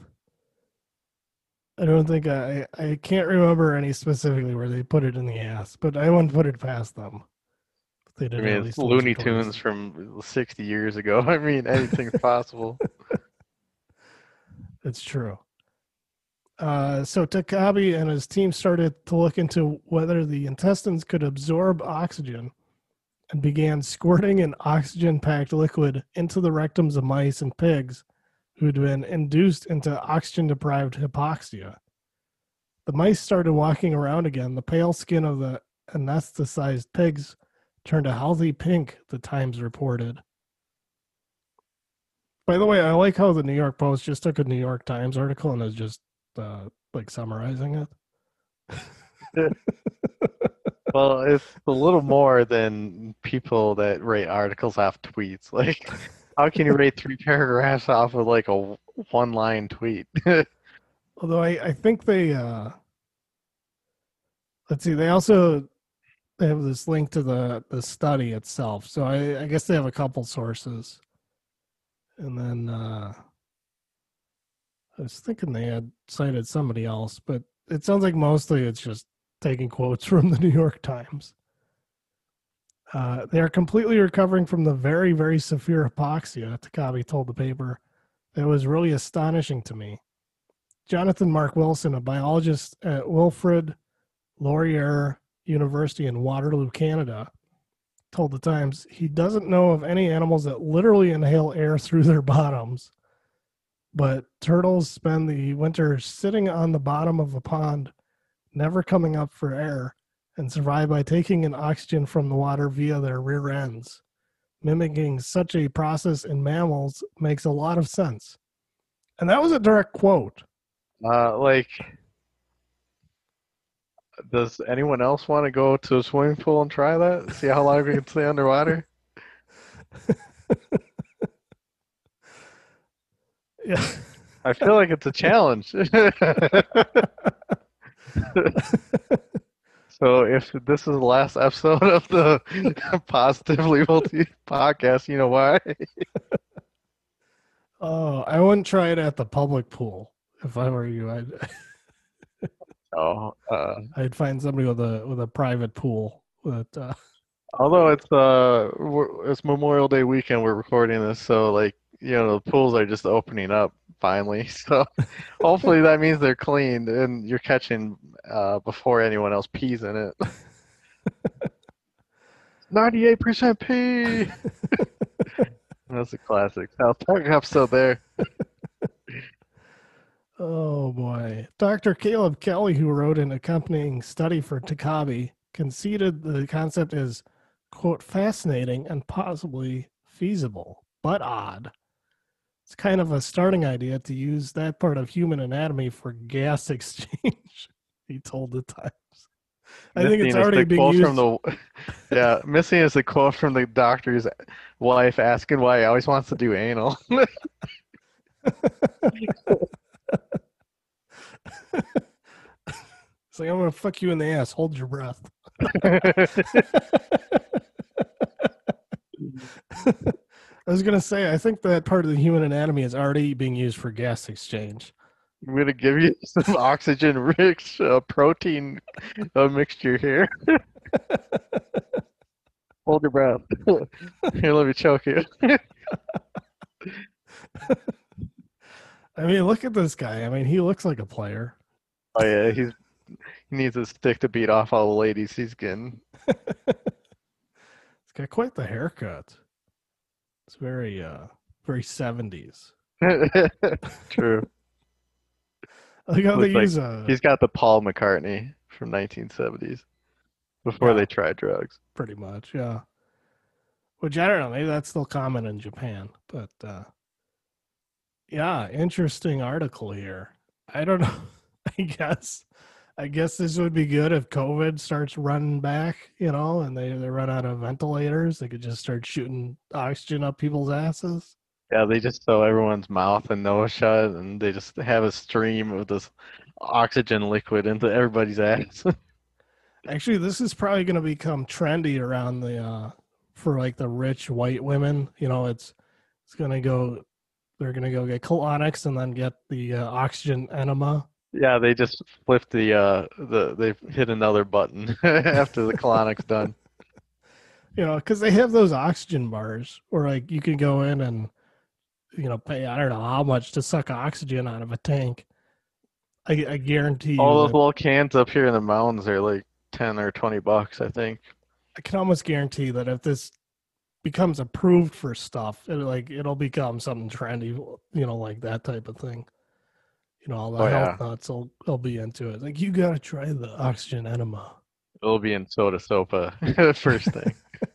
I don't think I can't remember any specifically where they put it in the ass, but I wouldn't put it past them. They I did mean, at it's least once or Looney twice. Tunes from 60 years ago. I mean, anything's possible. It's true. So Takabi and his team started to look into whether the intestines could absorb oxygen and began squirting an oxygen packed liquid into the rectums of mice and pigs who'd been induced into oxygen deprived hypoxia. The mice started walking around again. The pale skin of the anesthetized pigs turned a healthy pink, the Times reported. By the way, I like how the New York Post just took a New York Times article and is just like summarizing it. Well, it's a little more than people that rate articles off tweets. Like, how can you rate 3 paragraphs off of like a one-line tweet? Although I think they let's see, they also have this link to the study itself. So I guess they have a couple sources. And then I was thinking they had cited somebody else, but it sounds like mostly it's just taking quotes from the New York Times. They are completely recovering from the very, very severe hypoxia, Takabe told the paper. It was really astonishing to me. Jonathan Mark Wilson, a biologist at Wilfrid Laurier University in Waterloo, Canada, told the Times he doesn't know of any animals that literally inhale air through their bottoms, but turtles spend the winter sitting on the bottom of a pond, never coming up for air, and survive by taking in oxygen from the water via their rear ends. Mimicking such a process in mammals makes a lot of sense. And that was a direct quote. Like, does anyone else want to go to a swimming pool and try that? See how long we can stay underwater? Yeah. I feel like it's a challenge. So if this is the last episode of the Positively Multi podcast, you know why? Oh, I wouldn't try it at the public pool if I were you. Oh, I'd find somebody with a private pool. That although it's Memorial Day weekend, we're recording this, so like the pools are just opening up finally. So hopefully that means they're cleaned and you're catching before anyone else pees in it. 98% pee. That's a classic South Park episode there. Oh boy. Dr. Caleb Kelly, who wrote an accompanying study for Takabe, conceded the concept is, quote, fascinating and possibly feasible, but odd. It's kind of a starting idea to use that part of human anatomy for gas exchange, he told the Times. I think it's already being used. Missing is the quote from the doctor's wife asking why he always wants to do anal. It's like, I'm going to fuck you in the ass. Hold your breath. I was going to say, I think that part of the human anatomy is already being used for gas exchange. I'm going to give you some oxygen-rich protein mixture here. Hold your breath. Here, let me choke you. I mean, look at this guy. I mean, he looks like a player. Oh yeah, he needs a stick to beat off all the ladies he's getting. He's got quite the haircut. It's very 70s. True. I like how they use he's got the Paul McCartney from 1970s before they tried drugs. Pretty much, yeah. Which I don't know, maybe that's still common in Japan, but yeah, interesting article here. I don't know. I guess this would be good if COVID starts running back, and they run out of ventilators. They could just start shooting oxygen up people's asses. Yeah, they just sew everyone's mouth and nose shut, and they just have a stream of this oxygen liquid into everybody's ass. Actually, this is probably going to become trendy around for like the rich white women. It's going to go. They're going to go get colonics and then get the oxygen enema. Yeah, they just flipped they've hit another button after the colonics done. Because they have those oxygen bars where like you can go in and pay I don't know how much to suck oxygen out of a tank. I guarantee you. All those little cans up here in the mountains are like $10 or $20, I think. I can almost guarantee that if this becomes approved for stuff, it'll become something trendy, like that type of thing. All the health nuts will be into it. Like, you gotta try the oxygen enema. It'll be in Soda Sopa the first thing.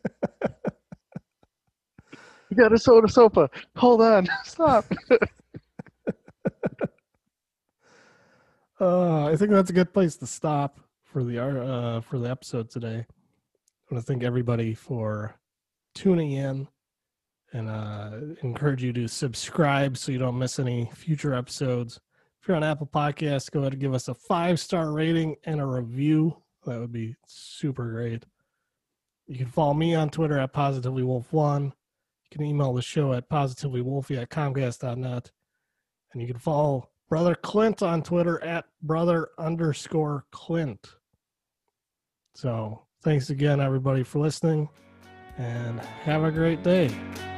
We got a Soda Sopa. Hold on, stop. I think that's a good place to stop for the episode today. I want to thank everybody for tuning in, and encourage you to subscribe so you don't miss any future episodes. If you're on Apple Podcasts, go ahead and give us a 5-star rating and a review. That would be super great. You can follow me on Twitter at PositivelyWolf1. You can email the show at positivelyWolfie@comcast.net. And you can follow Brother Clint on Twitter at brother_Clint. So thanks again, everybody, for listening, and have a great day.